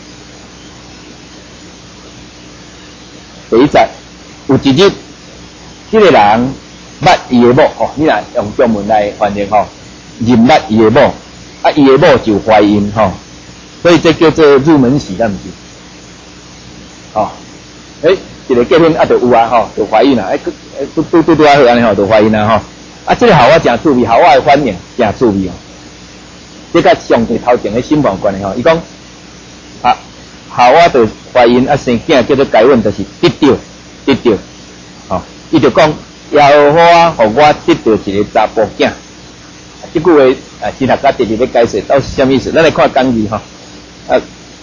第一节，有一日，这个人捌伊的某吼，你若用中文来翻译吼，认捌伊的某，啊，伊的某就怀孕吼，所以这叫做入门喜，敢毋是？吼，诶，一个结婚啊，就有啊吼，就怀孕啦，诶，拄拄拄拄啊好安尼吼，就怀孕啦吼，啊，这个夏娃真趣味，夏娃的反应真趣味哦。这甲上帝头前的审判有关系吼，伊讲啊，夏娃就怀孕啊生囝叫做该问，就是得到得到，吼、哦，伊就讲耶和华互我得到一个查甫囝，这句话啊，其他家直直咧解释到什么意思？咱来看讲义吼，啊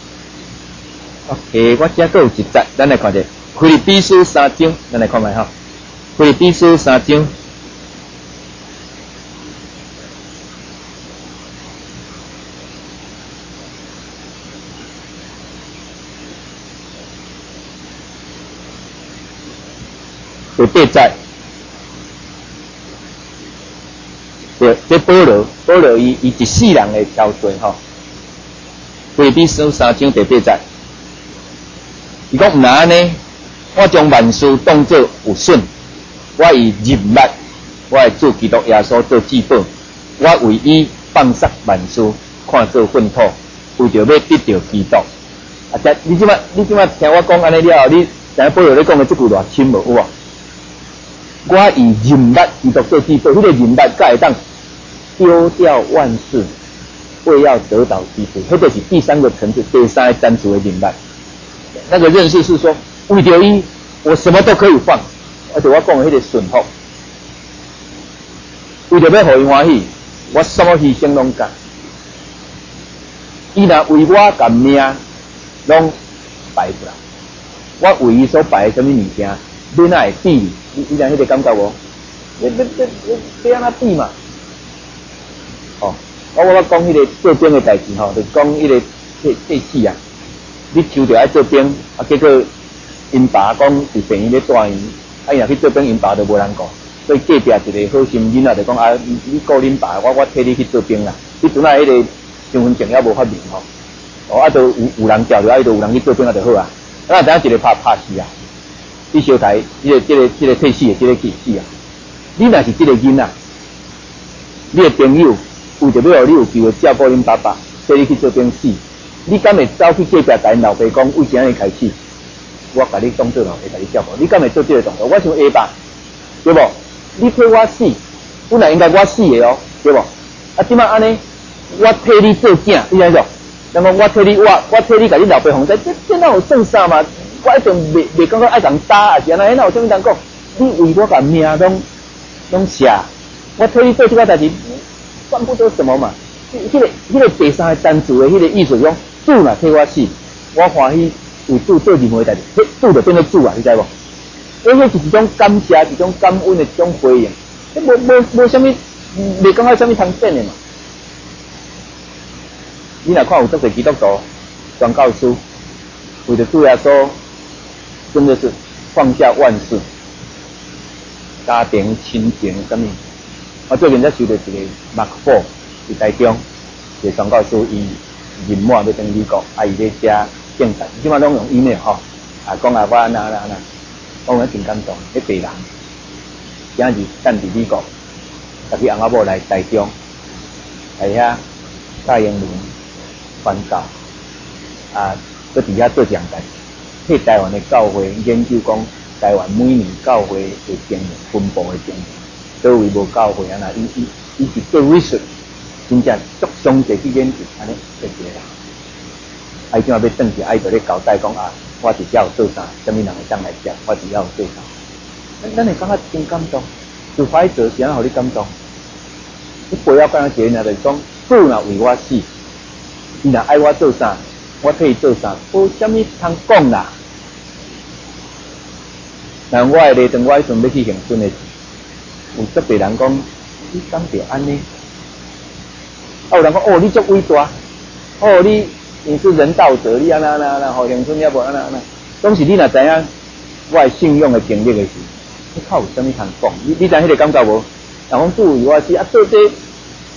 ，OK， 我遮个有一节，咱来看者，腓立比书三章，咱来看卖吼，腓立比书三章。第八节，对，这保罗，保罗伊伊一世人的挑选吼。腓立比书三章第八节，伊讲毋然安尼，我将万事当作有损，我以认捌我的主基督耶稣做至宝，我为伊放杀万事，看作粪土，为着要得到基督。啊，这你即摆你即摆听我讲安尼了后，你知影保罗咧讲的即句偌深无有无？我以认捌基督做至宝，迄个认捌才会当丢掉万事，为要得到基督，迄就是第三个层次，第三个单词的认捌。那个认识是说，为着伊，我什么都可以放，而且我讲的迄个顺服，为着要互伊欢喜，我什么牺牲拢干。伊若为我甲命拢摆出来，我为伊所摆的什么物件？你哪会比？你你讲迄个感觉无？你你你你你安怎比嘛？哦，我我讲迄个做兵的代志吼，就讲迄个这这死啊！你抽着爱做兵，啊结果因爸讲伫病院咧带伊，啊伊若去做兵，因爸就无人顾，所以隔壁一个好心囡仔就讲啊，你你顾恁爸，我我替你去做兵啦。你阵啊迄个身份证也无发明吼，哦啊，就有有人调着，啊，就有人去做兵啊就好啊。啊，等下一个拍拍死啊！你小台，这个、这个、这个退死的，这个去死啊！你若是这个囡仔，你的朋友为着要让你有机会照顾恁爸爸，所以你去做兵死，你敢会走去隔壁甲因老爸讲，为啥日开始，我甲你当做老爸，甲你照顾，你敢会做这个动作？我想下吧，对不？你替我死，本来应该我死的哦，对不？啊，即摆安尼，我替你做囝，你知影？那么我替你，我我替你甲你老爸防灾，这这哪有算啥嘛？我一定袂袂感觉爱共打，还是安尼？那有啥物通讲？你为我把命拢拢写，我替你做这个代志，算不得什么嘛？迄、那个、迄、那个第三个单词的迄个意思讲，主若替我死，我欢喜为主做任何代志，迄主就变做主啊，你知无？因为是一种感谢，一种感恩的一种回应，迄无无无啥物，袂感觉啥物通变的嘛？你若看有足侪基督徒传教书，为着主耶稣。真的是放下万事，家庭、亲情什么。我最近才收到一个幕府伫台中，一个传教书，伊任满要等美国，啊，伊咧写建材，即摆拢用 email 吼，啊，讲啊我安那安那安那，我讲真感动，迄白人，今日等伫美国，甲去翁仔某来台中，来遐教英文、传教，啊，搁伫遐做讲台。替台湾的教会研究讲，台湾每年教会的经营分布的经营，所以无教会啊那，伊伊伊是做 research， 真正足详细去研究，安尼做一个人。啊，伊今仔要转去，啊伊就咧交代讲啊，我伫遮有做啥，啥物人会当来接，我伫遐有做啥。咱咱会感觉真感动，就怀做是安互你感动。你不要干一个人就是讲，主若为我死，伊若爱我做啥，我替伊做啥，无啥物通讲啦。但我的立场，我迄阵要去行准的时，有足侪人讲，你敢着安尼？啊，有人讲，哦，你足伟大，哦，你你是人道者，你安那安那安那，吼，行准也无安那安那。当时你若知影我的信用的经历的时，你靠有啥物通讲？你你知迄个感觉无？人讲主为我死，啊，做这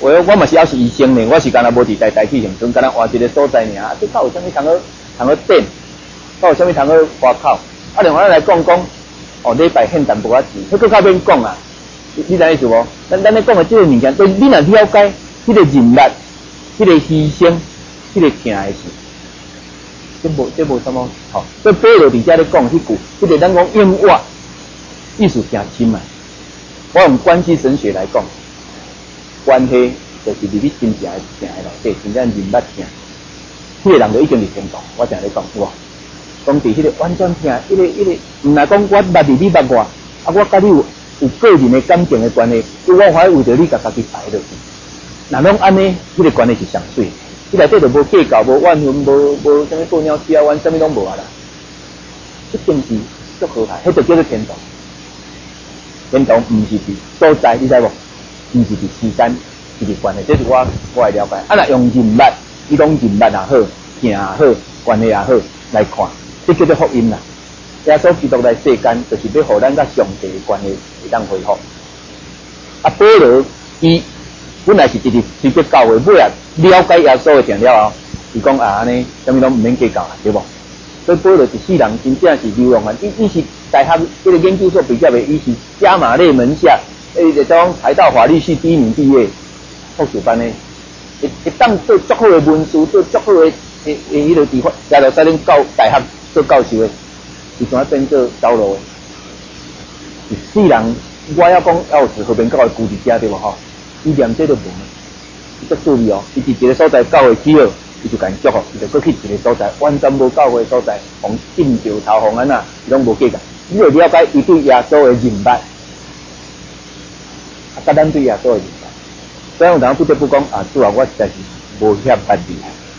我我嘛是要是医生呢，我是干那无伫台台去行村，干那换一个所在尔，啊，这到有啥物通好通好点，到有啥物通好花口，啊，另外来讲讲，哦，礼拜献淡薄仔钱，迄个较免讲啊，你你知意思无？咱咱咧讲的即个物件，对你若了解迄个人力、迄个牺牲、迄个疼的事，这无这无什么吼。所以保罗伫遮咧讲迄句，迄个咱讲永活，意思诚深嘛。我用关系神学来讲。关系就是伫你真正的疼的内底，真正人捌疼，迄个人就已经是天堂。我常咧讲，哇，讲伫迄个完全疼，迄个迄个，毋若讲我捌伫你捌我，啊，我甲你有有个人的感情的关系，我还为着你甲家己排落去。若拢安尼，迄个关系是上水，迄内底就无计较，无怨恨，无无啥物过鸟吃冤，啥物拢无啊啦。一定是足好睇，迄就叫做天堂。天堂毋是伫所在，你知无？毋是伫时间，是伫关系，这是我我的了解。啊，若用人物，伊讲人物也好，疼也好，关系也好来看，这叫做福音啦。耶稣基督来世间，就是要互咱甲上帝的关系会当恢复。啊，保罗伊本来是直直随便教会，尾啊了解耶稣的定了后，伊讲啊安尼，啥物拢毋免计较啦，对无？所以保罗一世人真正是流浪汉，伊伊是大学迄个研究所毕业的，伊是加马列门下。诶，就讲台大法律系第一名毕业，硕士班的，会会当做足好的文书，做足好的诶诶迄个地方，加到在恁教大学做教授的，是怎啊变做走路的？一世人，我要讲要是和平教会固伫遮对无吼？伊连这都无，伊足注意哦，伊伫一个所在教会起好，伊就甲因祝福，伊就搁去一个所在，完全无教会所在，从进头头红安那，伊拢无计较，你就了解伊对耶稣的认捌。啊，甲咱对耶稣的认识，所以有人不得不讲啊，主啊，我实在是无遐捌你。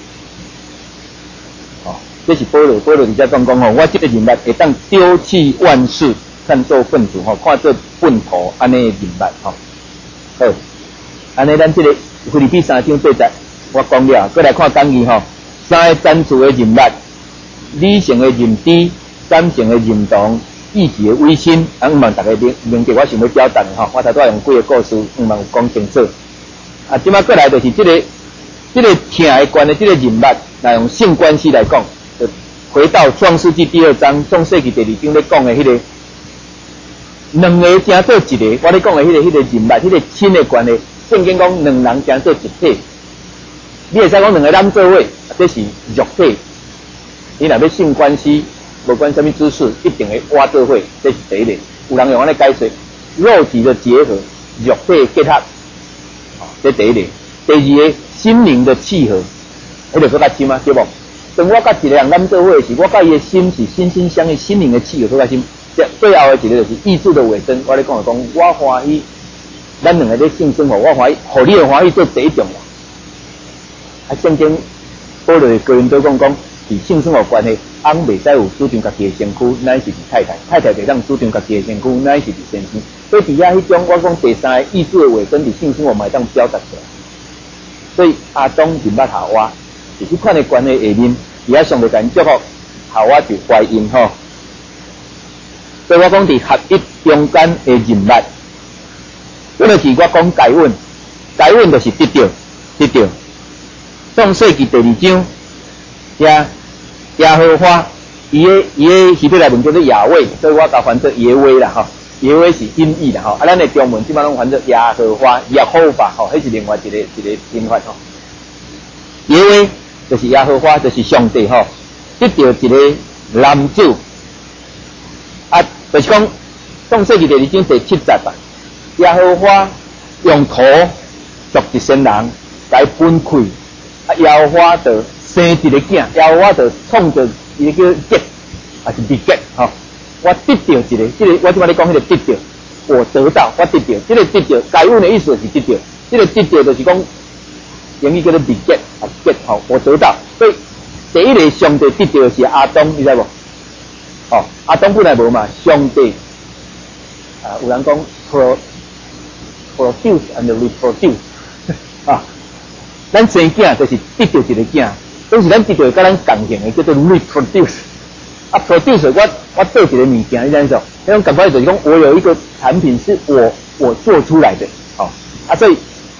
哦，这是保罗，保罗伫遮讲讲吼，我这个认捌会当丢弃万事，看作粪土吼，看作粪土安尼的认捌吼。好，安尼咱这个腓立比三章八节，我讲了，再来看讲义吼，三个赞助的认捌，理性的认知，感情的认同。意志的委身，啊，毋茫大家明明白我想要表达的吼，我头拄用几个故事，毋茫有讲清楚。啊，即摆过来就是这个，这个疼的关的这个人物，来用性关系来讲，就回到创世纪第二章，创世纪第二章咧讲的迄个，两个成做一个，我咧讲的迄个迄个人物，迄个亲的关系，圣经讲两人成做一体，你会使讲两个男做伙，这是肉体，你若要性关系。无管什么姿势，一定会挖做伙，这是第一个。有人用安尼解释，肉体的结合，肉体结合，啊，这第一个。第二个，心灵的契合，迄个更较深啊，对无？当我甲一个人咱做伙时，我甲伊的心是心心相印，心灵的契合更较深。最最后的一个就是意志的尾声，我咧讲就讲，我欢喜，咱两个咧性生活，我欢喜，互你的欢喜做第一重要。啊，圣经保罗个人都讲讲。伫性生活关系，翁袂使有主张家己的身躯，乃是伫太太；太太袂当主张家己的身躯，乃是伫先生。所以伫遐迄种，我讲第三个意志的尾声，伫性生活嘛会当表达出来。所以阿当认捌夏娃，是即款的关系下面，伫遐上帝甲因祝福，夏娃就怀孕吼。所以我讲伫合一中间的认捌，迄个是我讲解稳，解稳就是得到，得到。创世纪第二章。耶耶和华，伊个伊个希伯来文叫做亚伟，所以我甲翻做耶威啦吼。耶威是音译啦吼，啊，咱的中文即摆拢翻做耶和华、耶和华吼，迄是另外一个一个拼法吼。耶威就是耶和华，就是上帝吼，得到一个男子，啊，就是讲创世纪第二章第七节吧。耶和华用土作一身人来分开，啊，耶和华的。生一个囝，然后我就创造一个结，还是别结吼。我得到一个，这个我即摆咧讲迄个得到，我得到，我得到，这个得到，解阮的意思是得到，这个得到就是讲，英语叫做别结，啊结吼，我得到。所以第一个上帝得到的是阿当，你知无？哦，阿当本来无嘛，上帝啊，有人讲 pro produce and reproduce 啊，咱生囝就是得到一个囝。都是咱得到甲咱共性的，叫做 reproduce。啊 ，produce 我我做一个物件，你知影说，那种感觉就是讲，我有一个产品是我我做出来的，哦，啊，所以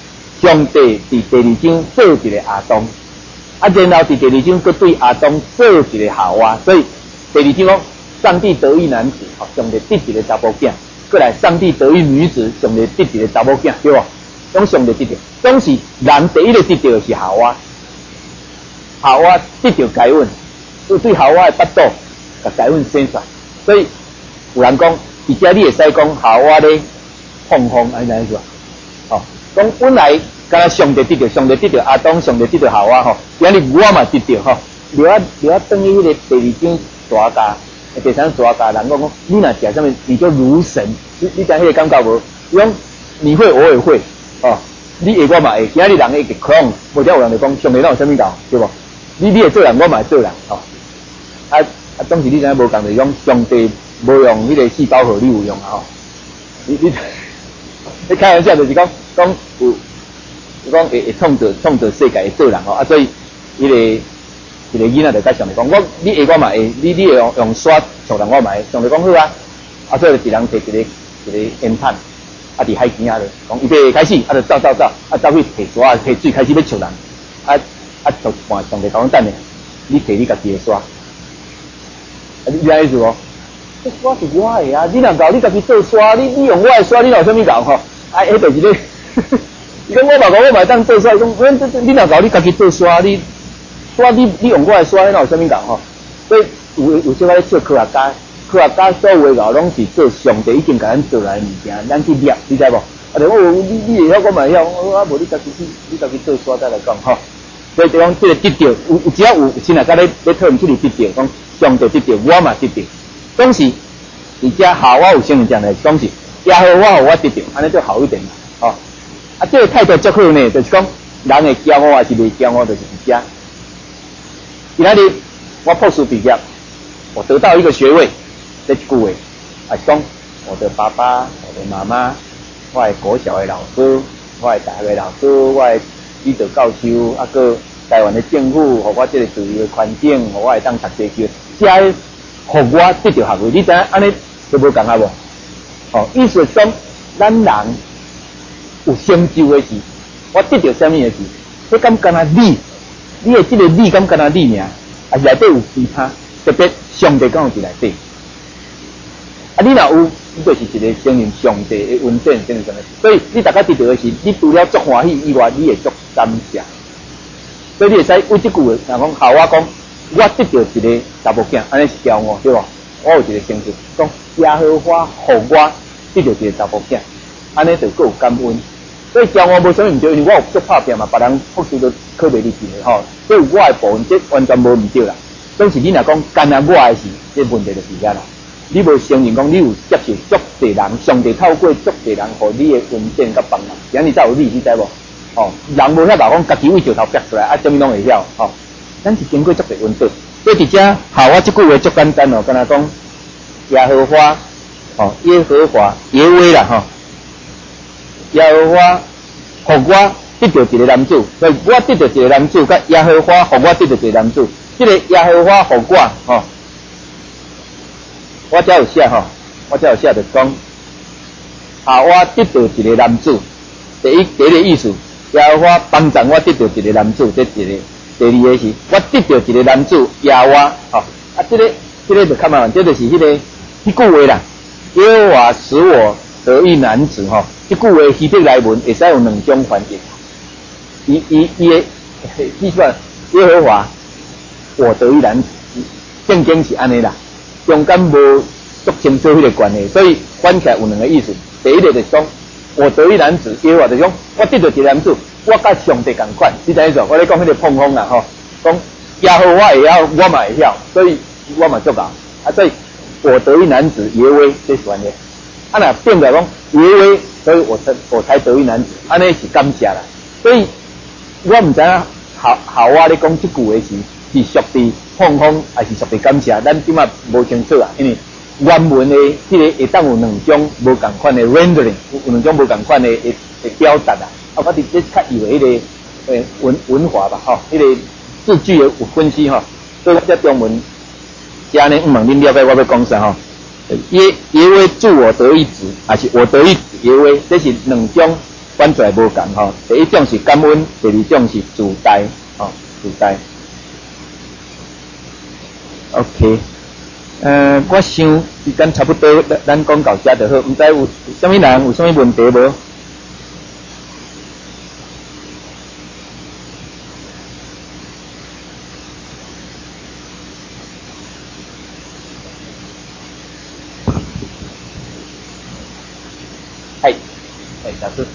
上帝伫第二章做一个亚当，啊，然后伫第二章佮对亚当做一个夏娃，所以第二章讲上帝得一男子，吼，上帝得一个查某囝，过来上帝得一女子，上帝得一个查某囝，对无？拢上帝得着，总是人第一个得着的是夏娃，夏娃得着该恩，所以对夏娃的巴肚，甲该恩生出来，所以有人讲，而且你会使讲夏娃咧放风，安尼安说，哦，讲本来敢若上帝得着，上帝得着亚当，上帝得着夏娃吼，今日我嘛得着吼，留啊留啊，等于迄个第二章大家，第三大家人讲讲，你若食啥物，你就如神，你你知迄个感觉无？伊讲你会，我也会。哦，你会我嘛会，今日人会个狂，无则有人就讲上帝哪有啥物道，对无？你你会做人，我嘛会做人，吼、哦。啊啊，当时你知影无共就是讲上帝无用迄个细胞核，你有用啊吼。你你你开玩笑就是讲讲有，讲会会创造创造世界会做人吼，啊所以迄、那个迄、那个囡仔就甲上帝讲，我你会我嘛会，你你会用用刷做人我嘛会，上帝讲好啊，啊所以就一人摕一个一个烟炭。啊！伫海边啊，就讲预备开始，啊，就走走走，啊，走去摕刷啊，摕水开始要笑人，啊啊，就换上帝讲等咧，你摕你家己的刷，啊，你知影意思无？这刷是我的啊，你若搞你家己做刷，你你用我的刷，你有啥物搞吼？啊，迄就是咧，伊讲我嘛讲我嘛当做刷，讲我这这你若搞你家己做刷，你刷你你用我的刷，你有啥物搞吼？所以有有时仔咧笑科学家。科学家所有的拢是做上帝已经甲咱做来的物件，咱去掠，你知无？啊，就我你你会晓，我嘛会晓，我啊无你家己去，你家己做刷再来讲吼。所以就讲这个得着，有有只要有现在甲咧咧讨论这个得着，讲上帝得着，我嘛得着。总是而且夏娃有承认这样的，总是耶和华互我得着，安尼就好一点啦，吼、哦。啊，这个态度足好呢，就是讲人会骄傲还是袂骄傲，就是伫遮。今仔日我博士毕业，我得到一个学位。这一句话，啊，讲我的爸爸、我的妈妈、我的国小的老师、我的大学的老师、我的指导教授，啊个台湾的政府，互我这个自由的环境，互我会当读书去，这互我得到学位。你知影安尼都无共啊无？哦，意思讲，咱人有成就的事，我得到什么的事，你敢干那你？你的这个你敢干那你尔？啊，内底有其他，特别上帝讲有伫内底。啊，你若有，你就是一个承认上帝的恩典，承认上帝。所以你大家得到的是，你除了足欢喜以外，你会足感谢。所以你会使为这句话，人讲夏娃讲，我得到一个查某囝，安尼是骄傲，对无？我有一个成就，讲耶和华互我得到一个查某囝，安尼就够有感恩。所以骄傲无啥物毋对，因为我有足拍拼嘛，别人或许都考袂入去的吼。所以我的部分，这完全无毋对啦。总是你若讲干那我的事，这问题就是遐啦。你无承认讲你有接受足侪人，上帝透过足侪人，互你的恩典甲帮忙，今日才有你，你知无？哦，人无遐老讲家己为石头逼出来，啊，啥物拢会晓，吼、哦。咱是经过足侪恩典，所以伫遮好，我即句话足简单哦，敢若讲耶和华，哦，耶和华耶威啦，吼、哦，耶和华互我得到一个男子，所以我得到一个男子，甲耶和华互我得到一个男子，即、这个耶和华互我，吼、哦。我遮有写吼，我遮有写就是讲，啊，我得到一个男子，第一第一个意思，耶和华帮助我得到一个男子，这一个；第二个是，我得到一个男子，耶和华，吼、哦，啊，这个这个就较麻烦，这就是迄、那个迄句话啦。耶和华使我得一男子，吼、哦，这句话希伯来文会使有两种翻译。伊伊伊的意思话，耶和华我得一男子，正经是安尼啦。中间无足清楚迄个关系，所以翻起来有两个意思。第一个就是讲，我得一男子，耶和华就是讲，我得到一个男子，我甲上帝同款，你知影意思？我咧讲迄个碰风啦，吼，讲耶和华会晓，我嘛会晓，所以我嘛足够。啊，所以我得一男子，耶威这是关键。啊，若变来讲耶威，所以我才我才得一男子，安尼是感谢啦。所以我毋知影好好我咧讲即句话是。是属于碰风，还是属于感谢？咱今仔无清楚啊，因为原文的迄个会当有两种无共款的 rendering， 有两种无共款的的的表达啊。啊，我伫这较以为迄个诶文文化吧，吼，迄个字句的有分析吼。所以我这中文，遮呢，毋问恁了解我要讲啥吼？耶耶威助我得一子，还是我得一子耶威？这是两种翻出来无共吼。第一种是感恩，第二种是自在，吼、哦，自在。OK， 呃，我想时间差不多，咱讲到这就好。唔知有啥物人有啥物问题无？はい、はい、出す。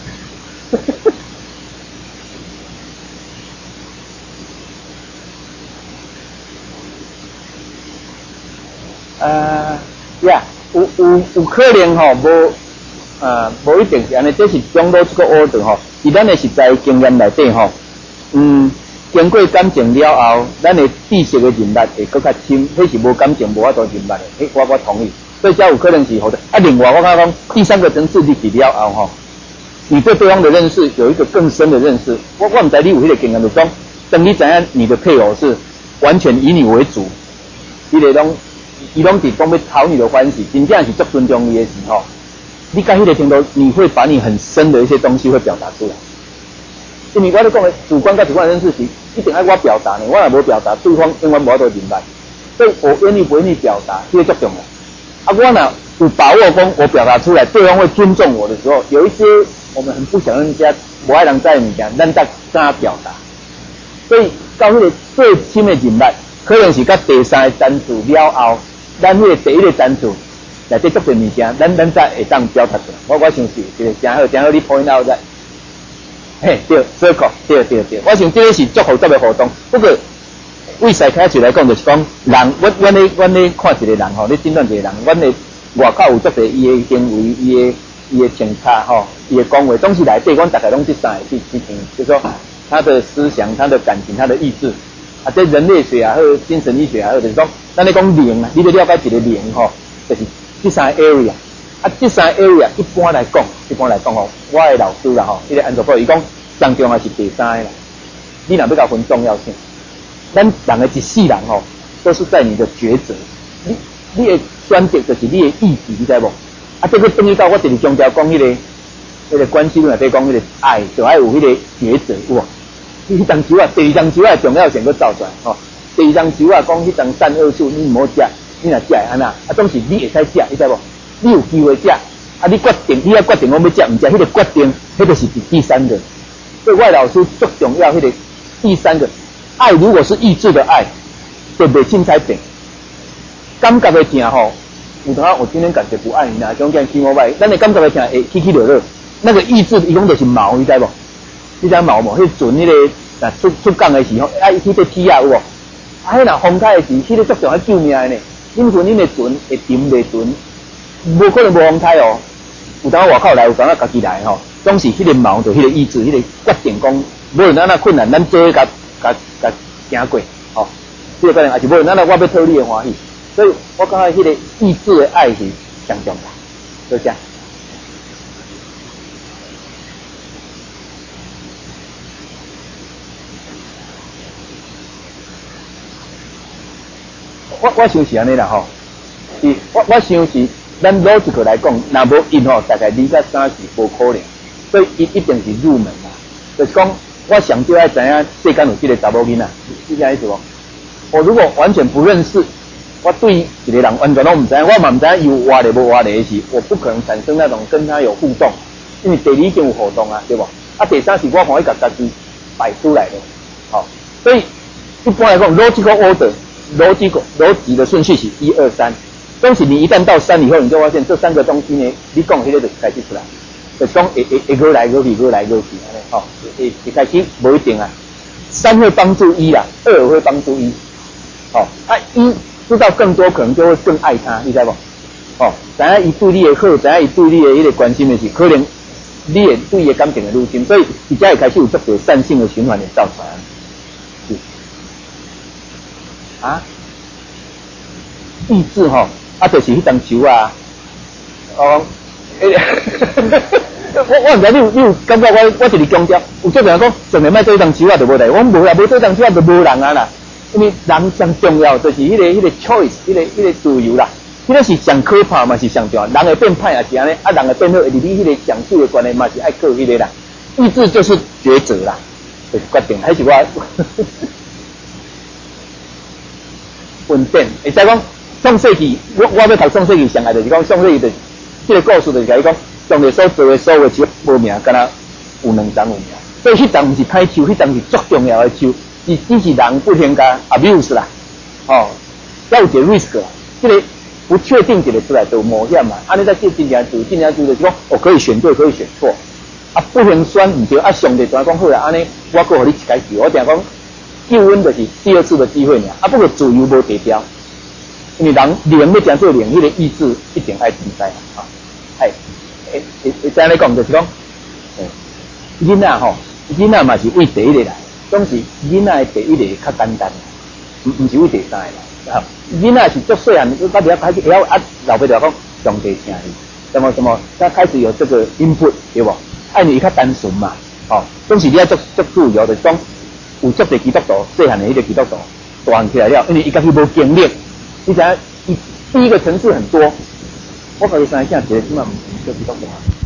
啊，呀，有有有可能吼，无啊，无一定是安尼，这是中路这个 order 吼，伫咱的实在经验内底吼，嗯，经过感情了后，咱的知识的人脉会更较深，迄是无感情无法度人脉的，迄我我同意，所以才有可能是好的。啊，另外我刚刚第三个层次你去了后吼，你对对方的认识有一个更深的认识。我我唔知你有迄个经验，就讲，等你知影你的配偶是完全以你为主，你个拢。伊拢是讲要讨你的欢喜，真正是足尊重你的时候，你到迄个程度，你会把你很深的一些东西会表达出来。因为我咧讲的主观跟主观的认识是一定要我表达呢，我若无表达，对方永远无法度明白。所以我愿意不愿意表达，这个足重要。啊，我若有把握讲我表达出来，对方会尊重我的时候，有一些我们很不想让人家无爱人知的物件，咱才敢表达。所以到迄个最深的人脉，可能是甲第三个单词了后。咱迄个第一个单词，内底足侪物件，咱咱才会当表达出来。我我想是这个真好，真好，你 point out 在，嘿，对 ，circle， 对对对，我想这个是足复杂的活动。不过为赛开始来讲，就是讲人，我我咧我咧看一个人吼，咧诊断一个人，我咧外口有足侪伊的行为，伊的伊的穿插吼，伊的讲话，东西内底，阮大概拢这三个事事情，就是说他的思想、他的感情、他的意志。啊，这人类学也好，精神医学也好，就是讲，咱咧讲灵啊，你要了解一个灵吼，就是这三个 area。啊，这三个 area 一般来讲，一般来讲吼，我的老师啦吼，伊个安卓波伊讲，上重要是第三个啦。你若要甲分重要性，咱人的一世人吼，都是在你的抉择。你你的选择就是你的意志，你知无？啊，这个等于到我第二强调讲迄个，迄个关系论内底讲迄个爱，就爱有迄个抉择有无？迄张球啊，第二张球啊，重要性佫走出来吼。第二张球啊，讲迄张善恶树，你唔好食，你若食会安那？啊，总是你会使食，你知无？你有机会食，啊，你决定，你要决定我要食唔食，迄个决定，迄个是第三个。所以外老师最重要，迄个第三个爱，如果是意志的爱，就袂凊彩变。感觉的疼吼，有当我今天感觉不爱你啦，种叫起毛歹，咱的感觉的疼会起起落落，那个意志伊讲就是毛，你知无？你知毛无？迄船迄个啊出出港的时候，啊，迄个铁啊有无？啊，迄若风台的时，迄个足重要救命的呢。恁船恁的船会沉袂沉？无可能无风台哦。有当外口来，有当家己来吼。总是迄个毛，就迄个意志，迄个决定讲，无论咱那困难，咱做甲甲甲行过，吼、哦。这个可能也是无论咱那我要讨你的欢喜，所以我感觉迄个意志的爱是上重要，就这样。我我想是安尼啦吼，是我我想是咱逻辑来讲，若无因吼，大概二甲三是无可能，所以伊一定是入门啦。就是讲，我上少爱知影世间有即个查某囡仔，是这样意思无？我如果完全不认识，我对一个人完全都唔知影，我嘛唔知影有活的无活的时，我不可能产生那种跟他有互动，因为第二已经有互动啊，对不？啊，第三是我可以甲家己摆出来的，好、哦，所以一般来讲 ，logical order。逻辑逻辑的顺序是一二三，但是你一旦到三以后，你就发现这三个东西呢，你讲迄个就开始出来，就讲会会会过来过去过来过去安尼，吼，会会开始无一定啊。三会帮助一啦，二会帮助一，哦，啊一知道更多，可能就会更爱他，你知无？哦，知影伊对你的好，知影伊对你的迄个关心的是，可能你也对伊的感情的入侵，所以伊才会开始有这个善性的循环的造出来。啊，意志吼，啊，就是迄张球啊，哦，欸、我我唔知你有你有感觉我我一直强调，有做人讲，从来卖做迄张球啊就无代，我无啦，无做张球啊就无人啊啦，因为人上重要就是迄、那个迄、那个 choice， 迄、那个迄、那个自由啦，迄、那个是上可怕嘛是上重要，人会变歹也是安尼，啊人会变好，而你迄个上手的关系嘛是爱靠迄个啦， 意志就是抉择啦，就是决定，还是我稳定。会使讲创世纪，我我要读创世纪，上来就是讲创世纪的这个故事，就是甲伊讲，上帝所做的所有只无名，敢若有两张有名。所以迄张毋是歹手，迄张是足重要的手，只只是人不停甲 abuse 啦，哦，要有一个 risk 啦，这个不确定一个出来就有冒险嘛。安尼在这真正做，真正做就是讲，哦，可以选对，可以选错。啊，不行选唔对，啊，上帝怎讲好啦？安尼我搁互你一解救，我定讲救恩就是第二次的机会尔。啊，不过自由无地标，因为人灵要怎做灵，迄个意志一定爱存在啊。哎，诶诶诶，再来讲就是讲，诶，囡仔吼，囡仔嘛是为第一个来，总是囡仔的第一个较简单，唔唔是为第三个啦。啊，囡仔是足细汉，到底要开始会晓啊，老爸就讲上帝请你，什么什么，他开始有这个 input 对不？爱你较单纯嘛，哦，总是你要足足自由的，讲有足个基督徒，细汉的迄个基督徒，大汉起来了，因为伊家己无经历，你知影，伊第一个层次很多，我甲伊生囝一个起码毋是做基督徒啊。